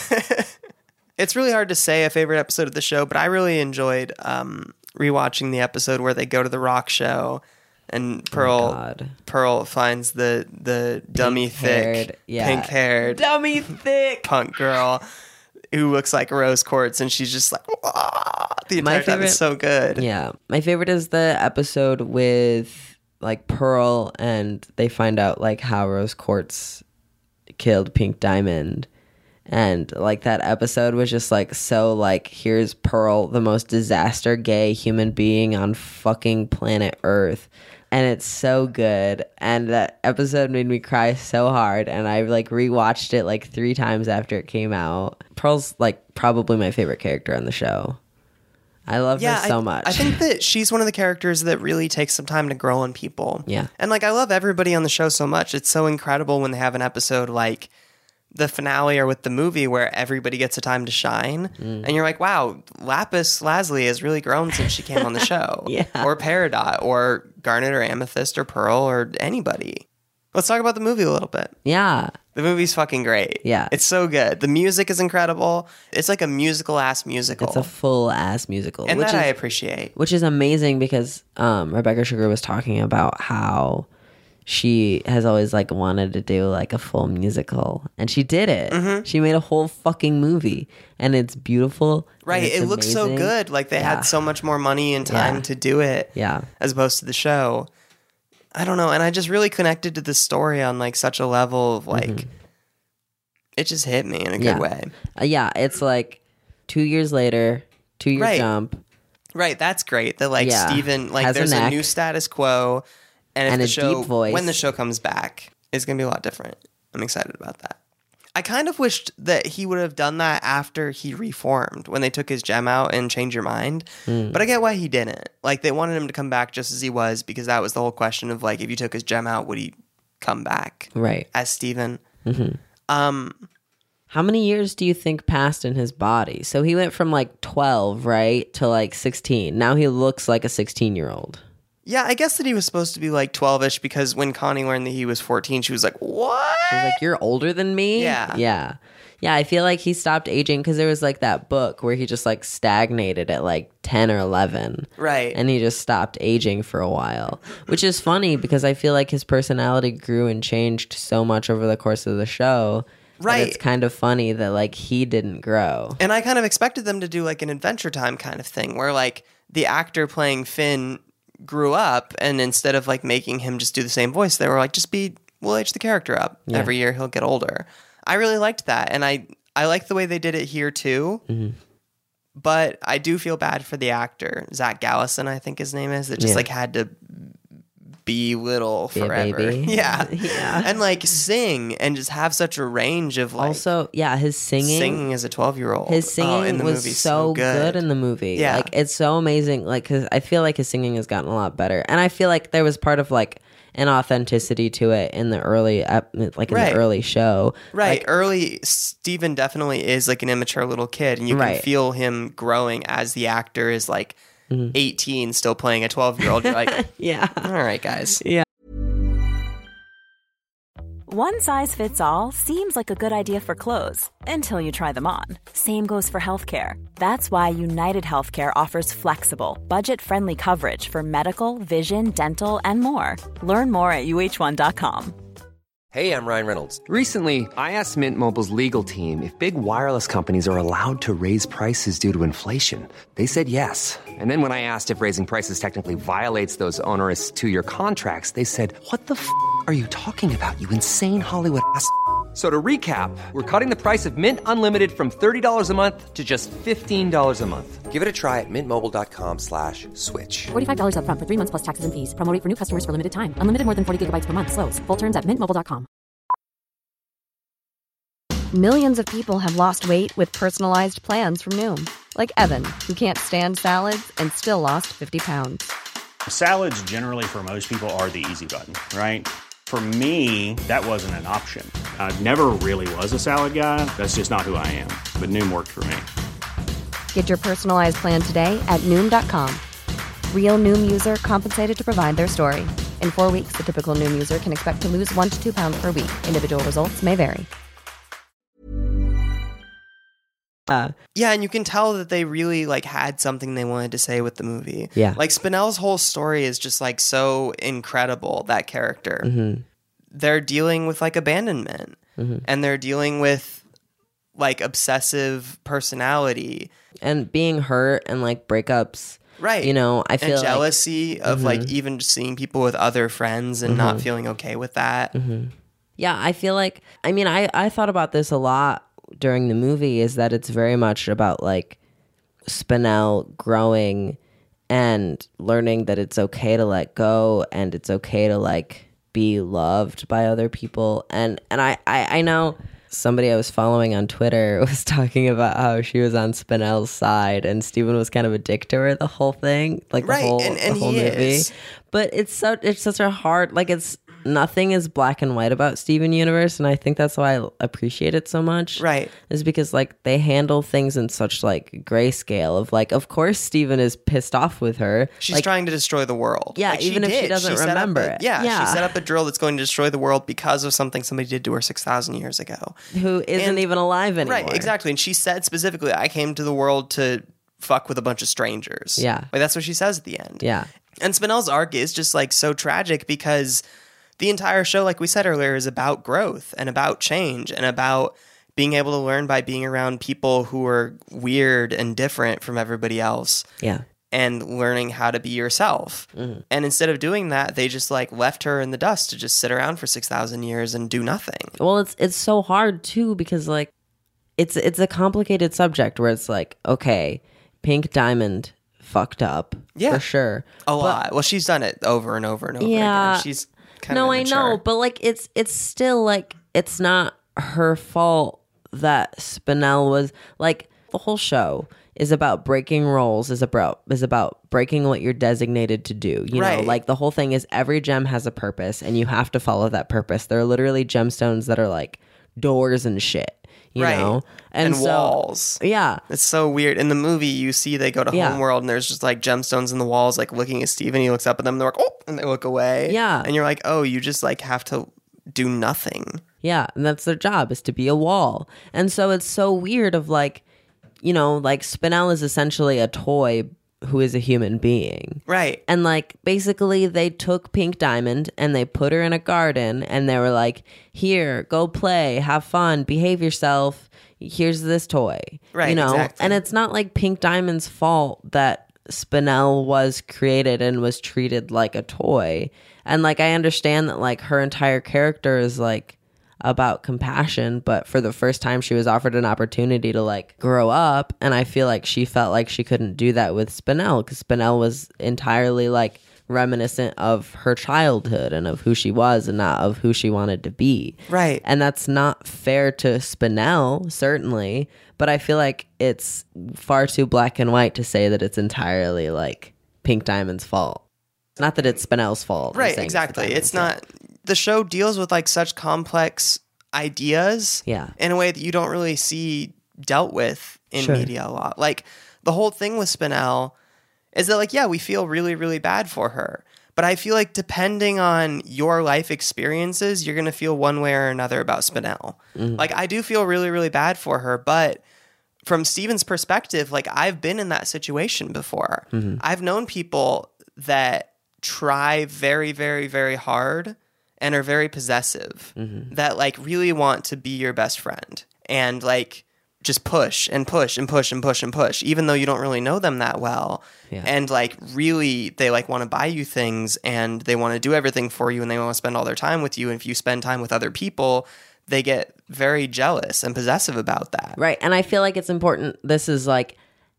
It's really hard to say a favorite episode of the show, but I really enjoyed um, rewatching the episode where they go to the rock show and Pearl God. Pearl finds the the dummy Pink-haired, thick yeah. pink haired Dummy thick. punk girl who looks like Rose Quartz, and she's just like, "Wah!" the My entire time. favorite- It's so good. Yeah. My favorite is the episode with like Pearl and they find out like how Rose Quartz killed Pink Diamond. And like that episode was just like so like here's Pearl, the most disaster gay human being on fucking planet Earth. And it's so good. And that episode made me cry so hard. And I like rewatched it like three times after it came out. Pearl's like probably my favorite character on the show. I love Yeah, her so I, much. I think that she's one of the characters that really takes some time to grow on people. Yeah. And like I love everybody on the show so much. It's so incredible when they have an episode like the finale or with the movie where everybody gets a time to shine. Mm. And you're like, wow, Lapis Lazuli has really grown since she came on the show. Yeah. Or Peridot or Garnet or Amethyst or Pearl or anybody. Let's talk about the movie a little bit. Yeah. The movie's fucking great. Yeah. It's so good. The music is incredible. It's like a musical-ass musical. It's a full-ass musical. And which that is, I appreciate. Which is amazing because um, Rebecca Sugar was talking about how she has always like wanted to do like a full musical, and she did it. Mm-hmm. She made a whole fucking movie, and it's beautiful. Right, it's it looks so amazing. good. Like they Yeah. had so much more money and time Yeah. to do it. Yeah. As opposed to the show. I don't know, and I just really connected to the story on like such a level of like mm-hmm. it just hit me in a good yeah. way. Uh, yeah, it's like two years later, two year right. jump. Right, that's great. That like Yeah. Steven, like Has a there's a, neck. new status quo. And, if And the a show, deep voice. when the show comes back, it's going to be a lot different. I'm excited about that. I kind of wished that he would have done that after he reformed, when they took his gem out and Change Your Mind. Mm. But I get why he didn't. Like, they wanted him to come back just as he was, because that was the whole question of, like, if you took his gem out, would he come back? Right. As Steven? Mm-hmm. Um, How many years do you think passed in his body? So he went from, like, twelve, right, to, like, sixteen. Now he looks like a sixteen-year-old. Yeah, I guess that he was supposed to be like twelve-ish, because when Connie learned that he was fourteen, she was like, what? She was like, you're older than me? Yeah. Yeah. Yeah, I feel like he stopped aging because there was like that book where he just like stagnated at like ten or eleven. Right. And he just stopped aging for a while, which is funny because I feel like his personality grew and changed so much over the course of the show. Right. It's kind of funny that like he didn't grow. And I kind of expected them to do like an Adventure Time kind of thing where like the actor playing Finn grew up, and instead of like making him just do the same voice, they were like, just be, we'll age the character up. Yeah. Every year he'll get older. I really liked that. And I, I like the way they did it here too. Mm-hmm. But I do feel bad for the actor, Zach Gallison, I think his name is, that just yeah. like had to be little be forever. A baby. Yeah. yeah. And like sing and just have such a range of like. Also, yeah, his singing. Singing as a twelve year old. His singing oh, in the was movie, so, so good. good in the movie. Yeah. Like, it's so amazing. Like, cause I feel like his singing has gotten a lot better. And I feel like there was part of like an authenticity to it in the early, like in right. the early show. Right. Like, early, Steven definitely is like an immature little kid, and you can right. feel him growing as the actor is like mm-hmm. eighteen, still playing a twelve year old. You're like, yeah. All right, guys. Yeah. One size fits all seems like a good idea for clothes until you try them on. Same goes for healthcare. That's why United Healthcare offers flexible, budget-friendly coverage for medical, vision, dental, and more. Learn more at U H one dot com. Hey, I'm Ryan Reynolds. Recently, I asked Mint Mobile's legal team if big wireless companies are allowed to raise prices due to inflation. They said yes. And then when I asked if raising prices technically violates those onerous two-year contracts, they said, what the f*** are you talking about, you insane Hollywood ass f- So to recap, we're cutting the price of Mint Unlimited from thirty dollars a month to just fifteen dollars a month. Give it a try at mintmobile.com slash switch. forty-five dollars up front for three months plus taxes and fees. Promo rate for new customers for limited time. Unlimited more than forty gigabytes per month. Slows full terms at mint mobile dot com. Millions of people have lost weight with personalized plans from Noom. Like Evan, who can't stand salads and still lost fifty pounds. Salads generally for most people are the easy button, right? For me, that wasn't an option. I never really was a salad guy. That's just not who I am. But Noom worked for me. Get your personalized plan today at Noom dot com. Real Noom user compensated to provide their story. In four weeks, the typical Noom user can expect to lose one to two pounds per week. Individual results may vary. Uh, yeah, and you can tell that they really like had something they wanted to say with the movie. Yeah. Like Spinell's whole story is just like so incredible, that character. Mm-hmm. They're dealing with like abandonment mm-hmm. and they're dealing with like obsessive personality. And being hurt and like breakups. Right. You know, I feel and jealousy like, of mm-hmm. like even just seeing people with other friends and mm-hmm. not feeling okay with that. Mm-hmm. Yeah, I feel like, I mean, I, I thought about this a lot during the movie, is that it's very much about like Spinell growing and learning that it's okay to let go and it's okay to like be loved by other people. And and I, I, I know somebody I was following on Twitter was talking about how she was on Spinell's side and Steven was kind of a dick to her the whole thing, like right. the whole, and, and the whole he movie. Is. But it's so it's such a hard, like it's nothing is black and white about Steven Universe, and I think that's why I appreciate it so much. Right. Is because like they handle things in such like grayscale of like, of course Steven is pissed off with her. She's like, trying to destroy the world. Yeah, Like, even if she did. doesn't set up remember a- it. Yeah, Yeah. she set up a drill that's going to destroy the world because of something somebody did to her six thousand years ago. who isn't And- even alive anymore. Right, exactly. And she said specifically, I came to the world to fuck with a bunch of strangers. Yeah. Like that's what she says at the end. Yeah. And Spinell's arc is just like so tragic because the entire show, like we said earlier, is about growth and about change and about being able to learn by being around people who are weird and different from everybody else. Yeah. And learning how to be yourself. Mm-hmm. And instead of doing that, they just like left her in the dust to just sit around for six thousand years and do nothing. Well, it's it's so hard too because like it's it's a complicated subject where it's like, okay, Pink Diamond fucked up. Yeah. For sure. A lot. Well, she's done it over and over and over Yeah. again. She's kind No, of I immature. know, but like it's it's still like it's not her fault that Spinell was like the whole show is about breaking roles, is about is about breaking what you're designated to do. You Right. know, like the whole thing is every gem has a purpose and you have to follow that purpose. There are literally gemstones that are like doors and shit. You Right. know? And, so, walls. Yeah. It's so weird. In the movie, you see they go to Yeah. Homeworld and there's just like gemstones in the walls, like looking at Steven. He looks up at them and they're like, oh, and they look away. Yeah. And you're like, oh, you just like have to do nothing. Yeah, and that's their job is to be a wall. And so it's so weird of like, you know, like Spinell is essentially a toy who is a human being. Right. And like basically they took Pink Diamond and they put her in a garden and they were like, "Here, go play, have fun, behave yourself. Here's this toy." Right, You know? exactly. And it's not like Pink Diamond's fault that Spinell was created and was treated like a toy. And like I understand that like her entire character is like about compassion, but for the first time she was offered an opportunity to like grow up, and I feel like she felt like she couldn't do that with Spinell because Spinell was entirely like reminiscent of her childhood and of who she was and not of who she wanted to be. Right. And that's not fair to Spinell, certainly, but I feel like it's far too black and white to say that it's entirely like Pink Diamond's fault. Not that it's Spinell's fault. I'm Right, saying exactly. Diamond's It's fault. not. The show deals with like such complex ideas Yeah. in a way that you don't really see dealt with in Sure. media a lot. Like the whole thing with Spinell is that like, yeah, we feel really, really bad for her. But I feel like depending on your life experiences, you're going to feel one way or another about Spinell. Mm-hmm. Like I do feel really, really bad for her, but from Steven's perspective, like I've been in that situation before. Mm-hmm. I've known people that try very, very, very hard and are very possessive, Mm-hmm. that like really want to be your best friend and like just push and push and push and push and push, even though you don't really know them that well. Yeah. And like really they like want to buy you things and they want to do everything for you and they want to spend all their time with you. And if you spend time with other people, they get very jealous and possessive about that. Right. And I feel like it's important. This is like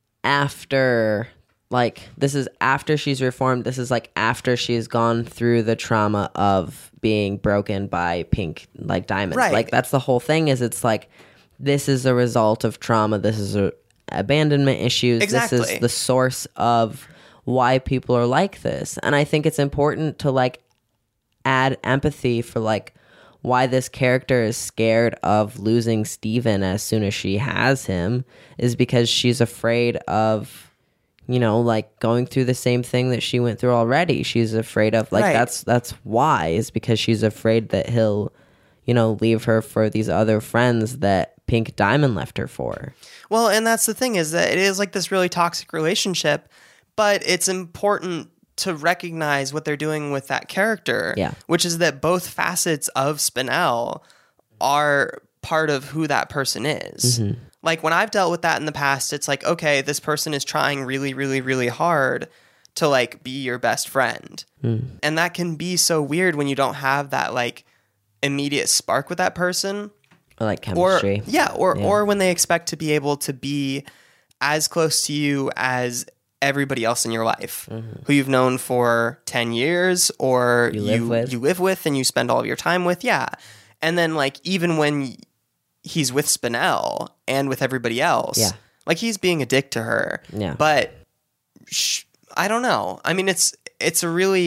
after, like, this is after she's reformed. This is like after she's gone through the trauma of being broken by Pink, like diamonds. Right. Like, that's the whole thing is it's like, this is a result of trauma. This is a, abandonment issues. This Exactly. is the source of why people are like this. And I think it's important to like add empathy for like why this character is scared of losing Steven as soon as she has him is because she's afraid of, you know, like going through the same thing that she went through already. She's afraid of like Right. that's that's why is because she's afraid that he'll, you know, leave her for these other friends that Pink Diamond left her for. Well, and that's the thing is that it is like this really toxic relationship, but it's important to recognize what they're doing with that character, Yeah. which is that both facets of Spinell are part of who that person is. Mm-hmm. Like when I've dealt with that in the past, it's like, okay, this person is trying really, really, really hard to like be your best friend. Mm. And that can be so weird when you don't have that like immediate spark with that person. Or like Or chemistry. yeah, or Yeah. or when they expect to be able to be as close to you as everybody else in your life who you've known for ten years or Mm-hmm. You live with. you live with and you spend all of your time with. Yeah. And then like even when he's with Spinell and with everybody else, Yeah. like he's being a dick to her. Yeah. But sh- I don't know. I mean, it's it's a really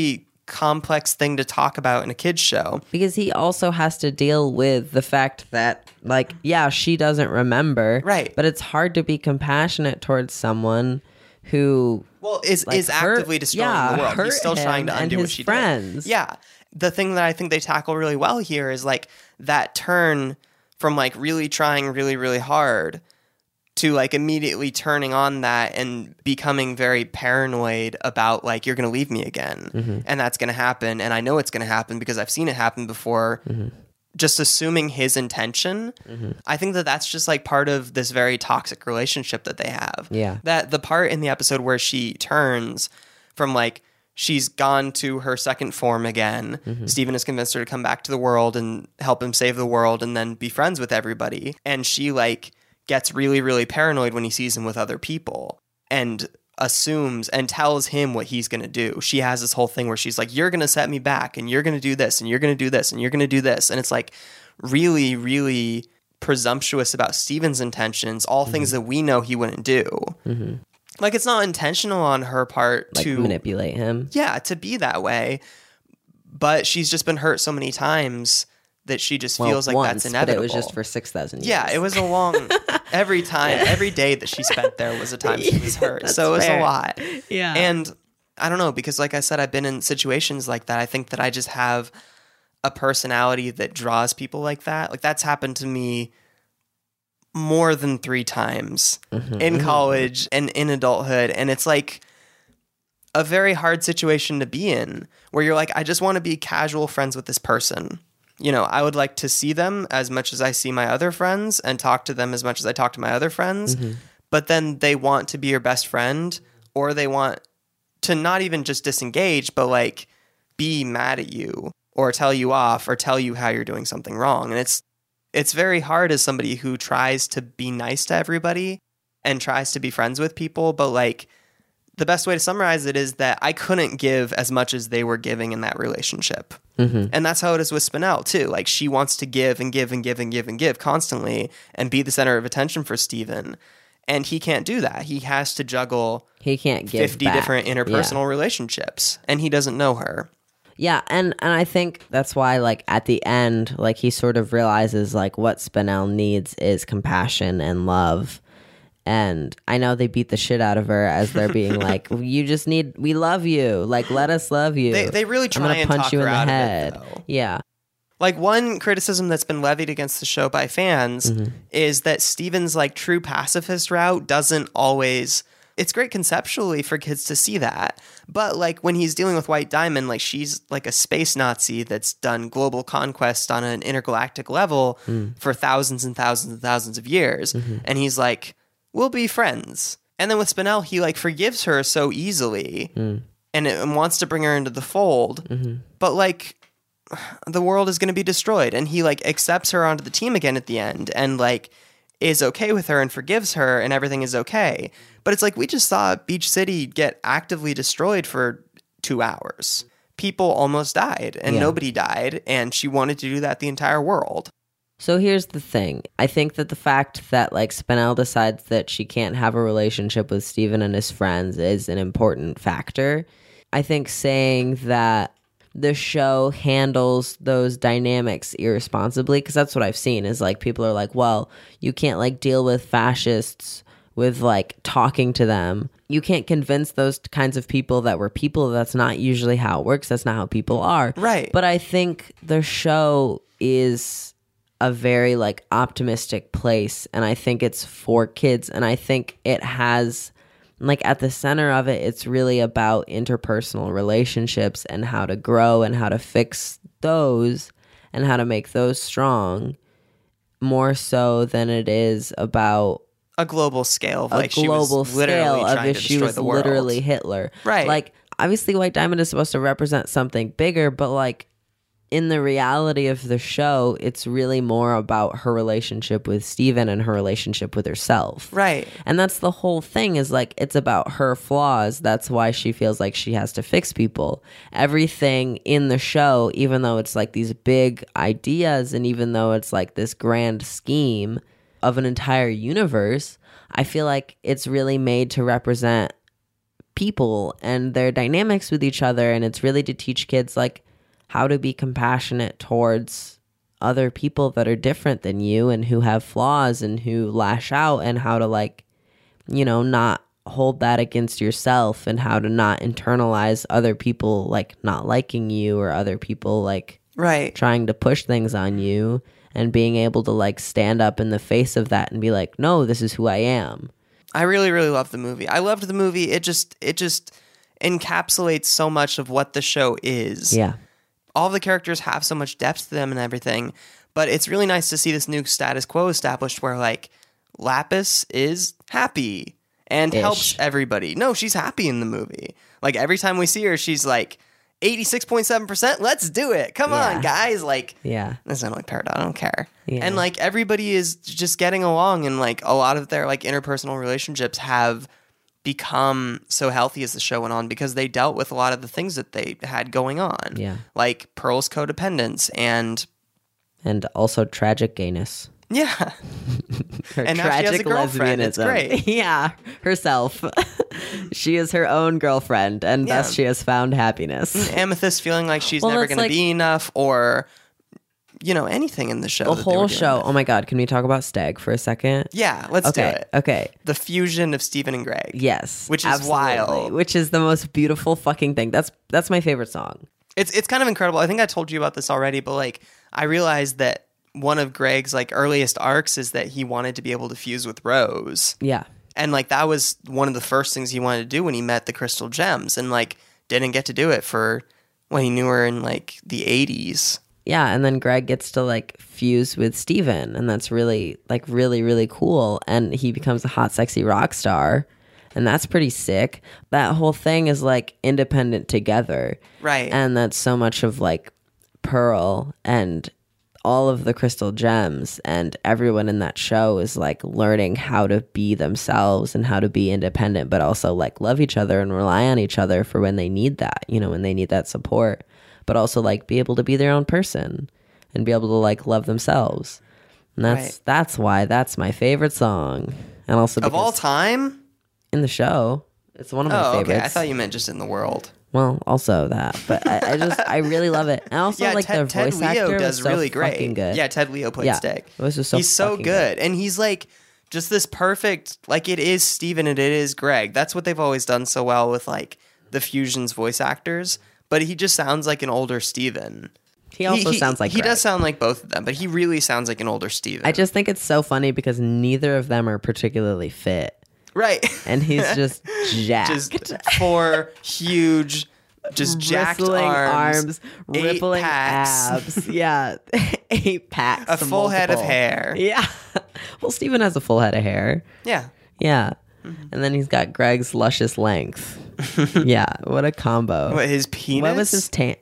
complex thing to talk about in a kid's show. Because he also has to deal with the fact that, like, yeah, she doesn't remember. Right. But it's hard to be compassionate towards someone who... Well, is like, is actively hurt- destroying yeah, the world. hurt He's still trying to him and undo what his she friends. did. Yeah. The thing that I think they tackle really well here is like that turn from like really trying really, really hard to like immediately turning on that and becoming very paranoid about like, you're going to leave me again. Mm-hmm. And that's going to happen. And I know it's going to happen because I've seen it happen before. Mm-hmm. Just assuming his intention. Mm-hmm. I think that that's just like part of this very toxic relationship that they have. Yeah. That the part in the episode where she turns from like, she's gone to her second form again. Mm-hmm. Steven has convinced her to come back to the world and help him save the world and then be friends with everybody. And she like gets really, really paranoid when he sees him with other people and assumes and tells him what he's going to do. She has this whole thing where she's like, you're going to set me back and you're going to do this and you're going to do this and you're going to do this. And it's like really, really presumptuous about Steven's intentions, all mm-hmm. things that we know he wouldn't do. Mm-hmm. Like, it's not intentional on her part like to manipulate him. Yeah, to be that way. But she's just been hurt so many times that she just well, feels like once, that's inevitable. But it was just for six thousand years. Yeah, it was a long, every time, every day that she spent there was a time she was hurt. So it was fair. a lot. Yeah. And I don't know, because like I said, I've been in situations like that. I think that I just have a personality that draws people like that. Like that's happened to me more than three times mm-hmm. in college and in adulthood. And it's like a very hard situation to be in where you're like, I just want to be casual friends with this person. You know, I would like to see them as much as I see my other friends and talk to them as much as I talk to my other friends. Mm-hmm. But then they want to be your best friend, or they want to not even just disengage, but like be mad at you or tell you off or tell you how you're doing something wrong. And it's it's very hard as somebody who tries to be nice to everybody and tries to be friends with people. But like the best way to summarize it is that I couldn't give as much as they were giving in that relationship. Mm-hmm. And that's how it is with Spinell too. Like she wants to give and give and give and give and give constantly and be the center of attention for Steven. And he can't do that. He has to juggle he can't give fifty back. different interpersonal yeah. relationships. And he doesn't know her. Yeah, and, and I think that's why, like, at the end, like, he sort of realizes, like, what Spinell needs is compassion and love. And I know they beat the shit out of her as they're being like, you just need, we love you. Like, let us love you. They, they really try I'm gonna and punch talk you her in the out head. of it, though. Yeah. Like, one criticism that's been levied against the show by fans mm-hmm. is that Steven's, like, true pacifist route doesn't always... It's great conceptually for kids to see that. But, like, when he's dealing with White Diamond, like, she's, like, a space Nazi that's done global conquest on an intergalactic level mm. for thousands and thousands and thousands of years. Mm-hmm. And he's like, we'll be friends. And then with Spinell, he, like, forgives her so easily mm. and, and wants to bring her into the fold. Mm-hmm. But, like... the world is going to be destroyed, and he like accepts her onto the team again at the end and like is okay with her and forgives her and everything is okay. But it's like we just saw Beach City get actively destroyed for two hours. People almost died and yeah. nobody died, and she wanted to do that the entire world. So here's the thing. I think that the fact that like Spinell decides that she can't have a relationship with Steven and his friends is an important factor. I think saying that the show handles those dynamics irresponsibly, because that's what I've seen is like people are like, well, you can't like deal with fascists with like talking to them. You can't convince those kinds of people that we're people. That's not usually how it works. That's not how people are. Right. But I think the show is a very like optimistic place, and I think it's for kids, and I think it has... like at the center of it, it's really about interpersonal relationships and how to grow and how to fix those and how to make those strong, more so than it is about a global scale of a like global she was literally scale of trying if to she destroy was the world. literally Hitler. Right. Like obviously White Diamond is supposed to represent something bigger, but like in the reality of the show, it's really more about her relationship with Steven and her relationship with herself. Right. And that's the whole thing is like, it's about her flaws. That's why she feels like she has to fix people. Everything in the show, even though it's like these big ideas and even though it's like this grand scheme of an entire universe, I feel like it's really made to represent people and their dynamics with each other. And it's really to teach kids like how to be compassionate towards other people that are different than you and who have flaws and who lash out, and how to like, you know, not hold that against yourself, and how to not internalize other people like not liking you, or other people like right trying to push things on you, and being able to like stand up in the face of that and be like, no, this is who I am. I really, really love the movie. I loved the movie. It just it just encapsulates so much of what the show is. Yeah. All the characters have so much depth to them and everything, but it's really nice to see this new status quo established where like Lapis is happy and Ish. helps everybody. No, she's happy in the movie. Like every time we see her, she's like eighty-six point seven percent. Let's do it. Come Yeah. on, guys. Like, Yeah. this is not like Peridot. I don't care. Yeah. And like everybody is just getting along, and like a lot of their like interpersonal relationships have become so healthy as the show went on because they dealt with a lot of the things that they had going on. Yeah. Like Pearl's codependence and And also tragic gayness. yeah. Her And now she has a girlfriend. It's lesbianism. great. Yeah, herself. She is her own girlfriend, and Yeah. thus she has found happiness. Amethyst feeling like she's Well, never it's going like- to be enough, or you know, anything in the show. The that they were whole dealing show. with. Oh my God, can we talk about Stag for a second? Yeah, let's Okay, do it. okay. The fusion of Stephen and Greg. Yes, Which is absolutely. wild. Which is the most beautiful fucking thing. That's that's my favorite song. It's it's kind of incredible. I think I told you about this already, but like I realized that one of Greg's like earliest arcs is that he wanted to be able to fuse with Rose. Yeah. And like that was one of the first things he wanted to do when he met the Crystal Gems, and like didn't get to do it for when he knew her in like the eighties. Yeah, and then Greg gets to like fuse with Steven, and that's really like really really cool, and he becomes a hot sexy rock star, and that's pretty sick. That whole thing is like independent together. Right. And that's so much of like Pearl and all of the Crystal Gems, and everyone in that show is like learning how to be themselves and how to be independent, but also like love each other and rely on each other for when they need that, you know, when they need that support, but also like be able to be their own person and be able to like love themselves. And that's Right. that's why that's my favorite song. And also Of all because time? in the show, it's one of my Oh, favorites. okay. I thought you meant just in the world. Well, also that, but I, I just I really love it. And also Yeah, like Ted, the Ted voice Leo actor does was so really fucking great. good. Yeah, Ted Leo played Yeah, Stag. it was just so He's so fucking good. good. And he's like just this perfect, like it is Steven and it is Greg. That's what they've always done so well with like the Fusion's voice actors. But he just sounds like an older Steven. He also sounds like He Greg. does sound like both of them, but he really sounds like an older Steven. I just think it's so funny because neither of them are particularly fit, Right. and he's just jacked. just four huge, just jacked Bristling arms, eight rippling packs, abs. Yeah, eight packs. a full head of multiple. hair. Yeah. Well, Steven has a full head of hair. Yeah. Yeah. Mm-hmm. And then he's got Greg's luscious length. Yeah. What a combo. What, his penis? What was his tan?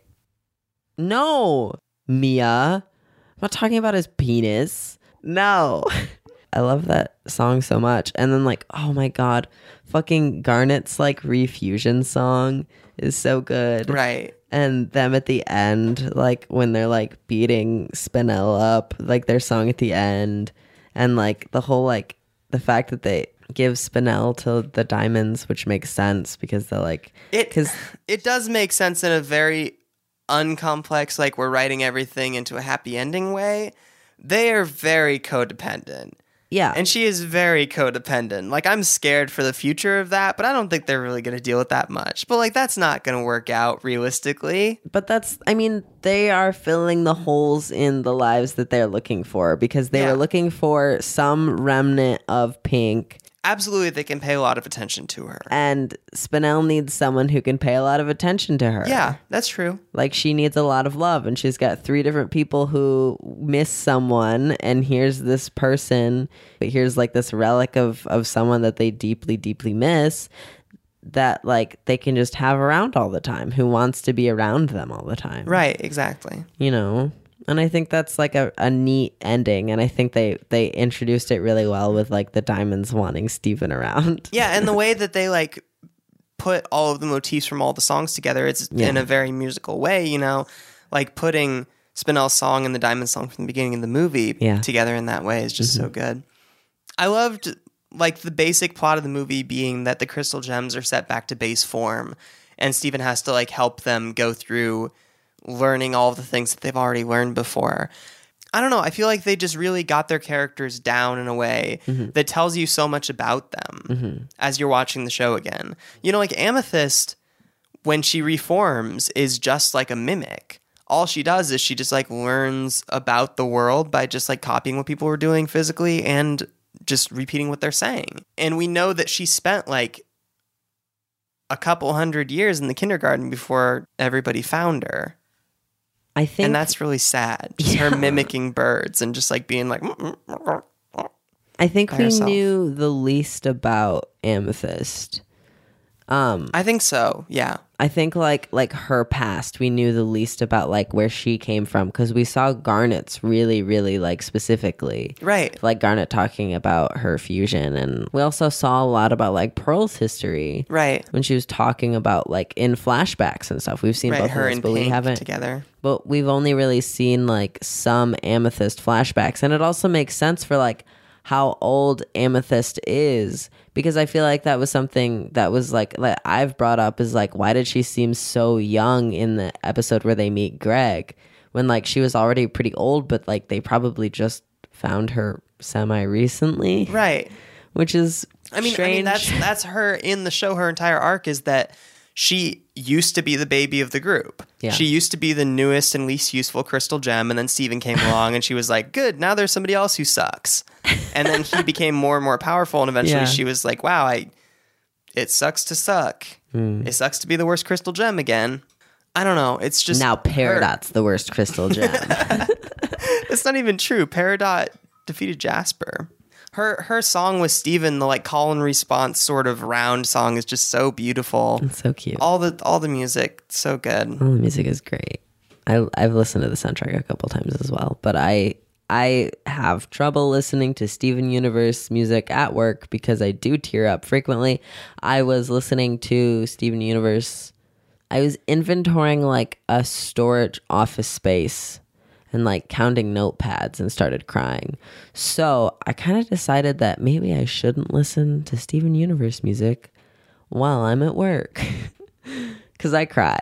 No, Mia. I'm not talking about his penis. No. I love that song so much. And then like, oh my God, fucking Garnet's like refusion song is so good. Right. And them at the end, like when they're like beating Spinel up, like their song at the end, and like the whole like the fact that they give Spinel to the Diamonds, which makes sense because they're like It because it does make sense in a very uncomplex, like we're writing everything into a happy ending way. They are very codependent. yeah, And she is very codependent. Like, I'm scared for the future of that, but I don't think they're really going to deal with that much. But, like, that's not going to work out realistically. but that's I mean they are filling the holes in the lives that they're looking for because they Yeah. were looking for some remnant of Pink. Absolutely, they can pay a lot of attention to her. And Spinel needs someone who can pay a lot of attention to her. Yeah, that's true. Like she needs a lot of love, and she's got three different people who miss someone, and here's this person, but here's like this relic of of someone that they deeply deeply miss, that like they can just have around all the time, who wants to be around them all the time. Right, exactly. You know. And I think that's like a, a neat ending, and I think they they introduced it really well with like the Diamonds wanting Steven around. Yeah, and the way that they, like, put all of the motifs from all the songs together, it's Yeah. in a very musical way, you know? Like, putting Spinel's song and the Diamond song from the beginning of the movie Yeah. together in that way is just so good. I loved like the basic plot of the movie being that the crystal gems are set back to base form, and Steven has to like help them go through learning all of the things that they've already learned before. I don't know. I feel like they just really got their characters down in a way mm-hmm. that tells you so much about them mm-hmm. as you're watching the show again. You know, like Amethyst, when she reforms, is just like a mimic. All she does is she just like learns about the world by just like copying what people were doing physically and just repeating what they're saying. And we know that she spent like a couple hundred years in the kindergarten before everybody found her. I think, and that's really sad. Just yeah. her mimicking birds and just like being like. I think we herself. knew the least about Amethyst. Um, I think so. Yeah. I think like like her past, we knew the least about like where she came from because we saw Garnet's really, really like specifically. Right. Like Garnet talking about her fusion, and we also saw a lot about like Pearl's history. Right. When she was talking about like in flashbacks and stuff. We've seen right, both her of those, and but we Pink haven't together. But we've only really seen like some Amethyst flashbacks, and it also makes sense for like how old Amethyst is, because I feel like that was something that was like that I've brought up is like, why did she seem so young in the episode where they meet Greg when like she was already pretty old, but like they probably just found her semi recently, right? Which is I mean, strange. I mean that's that's her in the show. Her entire arc is that she used to be the baby of the group. Yeah. She used to be the newest and least useful crystal gem, and then Steven came along and she was like, good, now there's somebody else who sucks. And then he became more and more powerful, and eventually Yeah. she was like, wow, I it sucks to suck. Mm. It sucks to be the worst crystal gem again. I don't know. It's just now Peridot's the worst crystal gem. It's not even true. Peridot defeated Jasper. Her her song with Steven, the like call and response sort of round song, is just so beautiful. It's so cute. All the all the music, so good. All the music is great. I I've listened to the soundtrack a couple times as well, but I I have trouble listening to Steven Universe music at work because I do tear up frequently. I was listening to Steven Universe. I was inventorying like a storage office space and like counting notepads and started crying. So I kind of decided that maybe I shouldn't listen to Steven Universe music while I'm at work because I cry.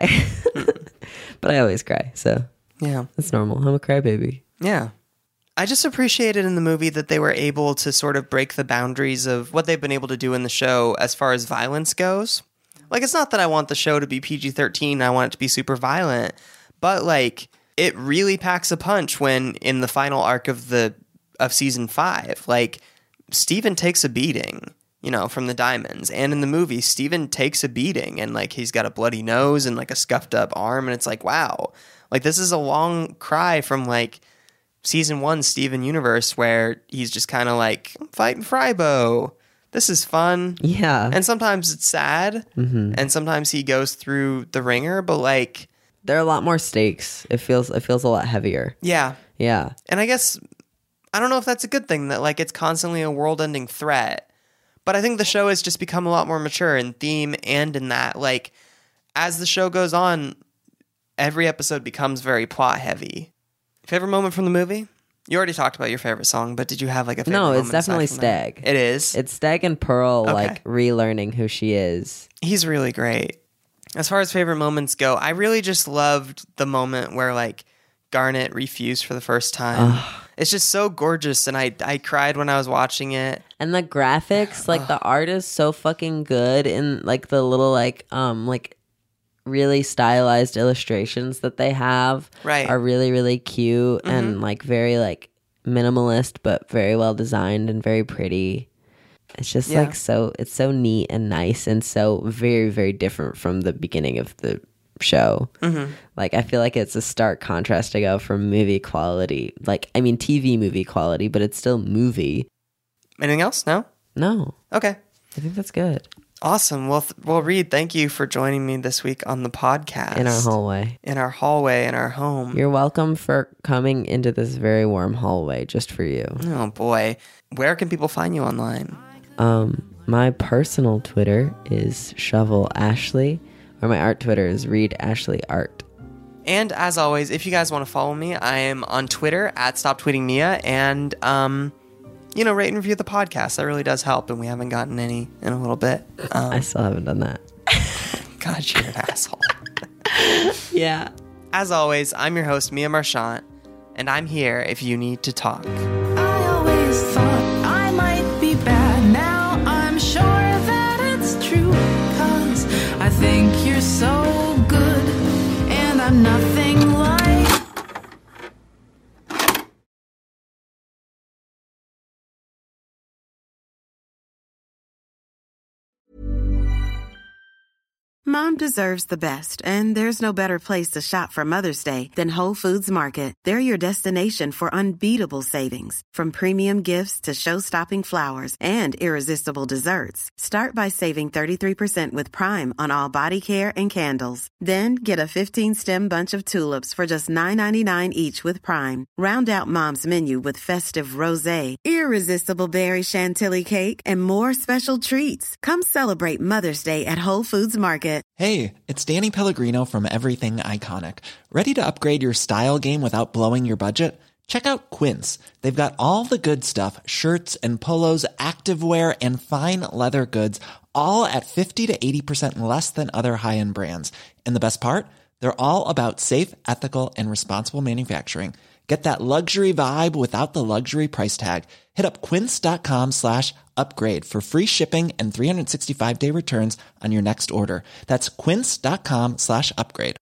But I always cry, so yeah, that's normal. I'm a crybaby. Yeah. I just appreciated in the movie that they were able to sort of break the boundaries of what they've been able to do in the show as far as violence goes. Like, it's not that I want the show to be P G thirteen, I want it to be super violent, but like it really packs a punch when in the final arc of the of season five, like Steven takes a beating, you know, from the Diamonds. And in the movie, Steven takes a beating and like he's got a bloody nose and like a scuffed up arm, and it's like, wow, like this is a long cry from like season one Steven Universe where he's just kind of like, I'm fighting Frybo. This is fun. Yeah. And sometimes it's sad. Mm-hmm. And sometimes he goes through the ringer, but like there are a lot more stakes. It feels it feels a lot heavier. Yeah. Yeah. And I guess I don't know if that's a good thing that like it's constantly a world-ending threat. But I think the show has just become a lot more mature in theme and in that like as the show goes on, every episode becomes very plot heavy. Favorite moment from the movie? You already talked about your favorite song, but did you have like a favorite No, moment? it's definitely aside from that? Stag. It is? It's Stag and Pearl Okay. like relearning who she is. He's really great. As far as favorite moments go, I really just loved the moment where like Garnet refused for the first time. It's just so gorgeous, and I I cried when I was watching it. And the graphics, like the art is so fucking good, and like the little like um like really stylized illustrations that they have Right. are really really cute Mm-hmm. and like very like minimalist but very well designed and very pretty. It's just Yeah. like so it's so neat and nice and so very very different from the beginning of the show. Mm-hmm. Like I feel like it's a stark contrast to go from movie quality, like I mean T V movie quality, but it's still movie. Anything else? No? No, Okay. I think that's good. Awesome. Well, th- well, Reed, thank you for joining me this week on the podcast. In our hallway. In our hallway, in our home. You're welcome for coming into this very warm hallway just for you. Oh, boy. Where can people find you online? Um, my personal Twitter is Shovel Ashley, or my art Twitter is Reed Ashley Art. And as always, if you guys want to follow me, I am on Twitter at Stop Tweeting Nia, and um, you know, rate and review the podcast. That really does help, and we haven't gotten any in a little bit. Um, I still haven't done that. God, you're an asshole. Yeah. As always, I'm your host, Mia Marchant, and I'm here if you need to talk. I always thought I might be bad. Now I'm sure that it's true. Cause I think you're so good. And I'm nothing like. Mom deserves the best, and there's no better place to shop for Mother's Day than Whole Foods Market. They're your destination for unbeatable savings, from premium gifts to show-stopping flowers and irresistible desserts. Start by saving thirty-three percent with Prime on all body care and candles. Then get a fifteen-stem bunch of tulips for just nine ninety-nine each with Prime. Round out Mom's menu with festive rosé, irresistible berry chantilly cake, and more special treats. Come celebrate Mother's Day at Whole Foods Market. Hey, it's Danny Pellegrino from Everything Iconic. Ready to upgrade your style game without blowing your budget? Check out Quince. They've got all the good stuff, shirts and polos, activewear, and fine leather goods, all at fifty to eighty percent less than other high-end brands. And the best part? They're all about safe, ethical, and responsible manufacturing. Get that luxury vibe without the luxury price tag. Hit up quince.com slash upgrade for free shipping and three sixty-five day returns on your next order. That's quince.com slash upgrade.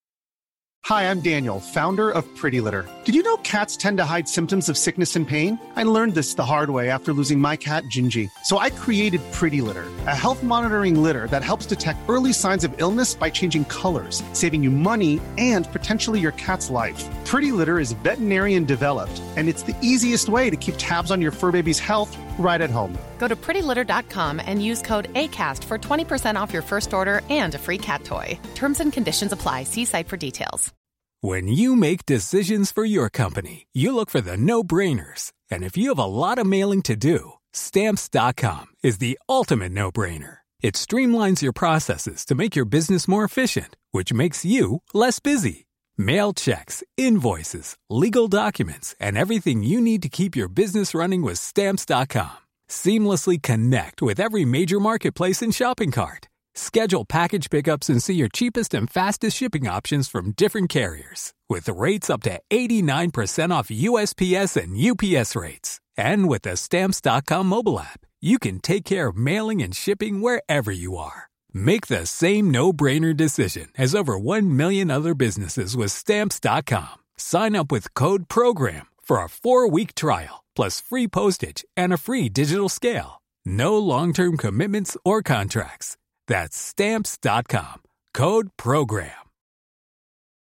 Hi, I'm Daniel, founder of Pretty Litter. Did you know cats tend to hide symptoms of sickness and pain? I learned this the hard way after losing my cat, Gingy. So I created Pretty Litter, a health monitoring litter that helps detect early signs of illness by changing colors, saving you money and potentially your cat's life. Pretty Litter is veterinarian developed, and it's the easiest way to keep tabs on your fur baby's health right at home. Go to pretty litter dot com and use code ACAST for twenty percent off your first order and a free cat toy. Terms and conditions apply. See site for details. When you make decisions for your company, you look for the no-brainers. And if you have a lot of mailing to do, Stamps dot com is the ultimate no-brainer. It streamlines your processes to make your business more efficient, which makes you less busy. Mail checks, invoices, legal documents, and everything you need to keep your business running with Stamps dot com. Seamlessly connect with every major marketplace and shopping cart. Schedule package pickups and see your cheapest and fastest shipping options from different carriers. With rates up to eighty-nine percent off U S P S and U P S rates. And with the Stamps dot com mobile app, you can take care of mailing and shipping wherever you are. Make the same no-brainer decision as over one million other businesses with Stamps dot com. Sign up with code PROGRAM for a four-week trial, plus free postage and a free digital scale. No long-term commitments or contracts. That's Stamps dot com. Code PROGRAM.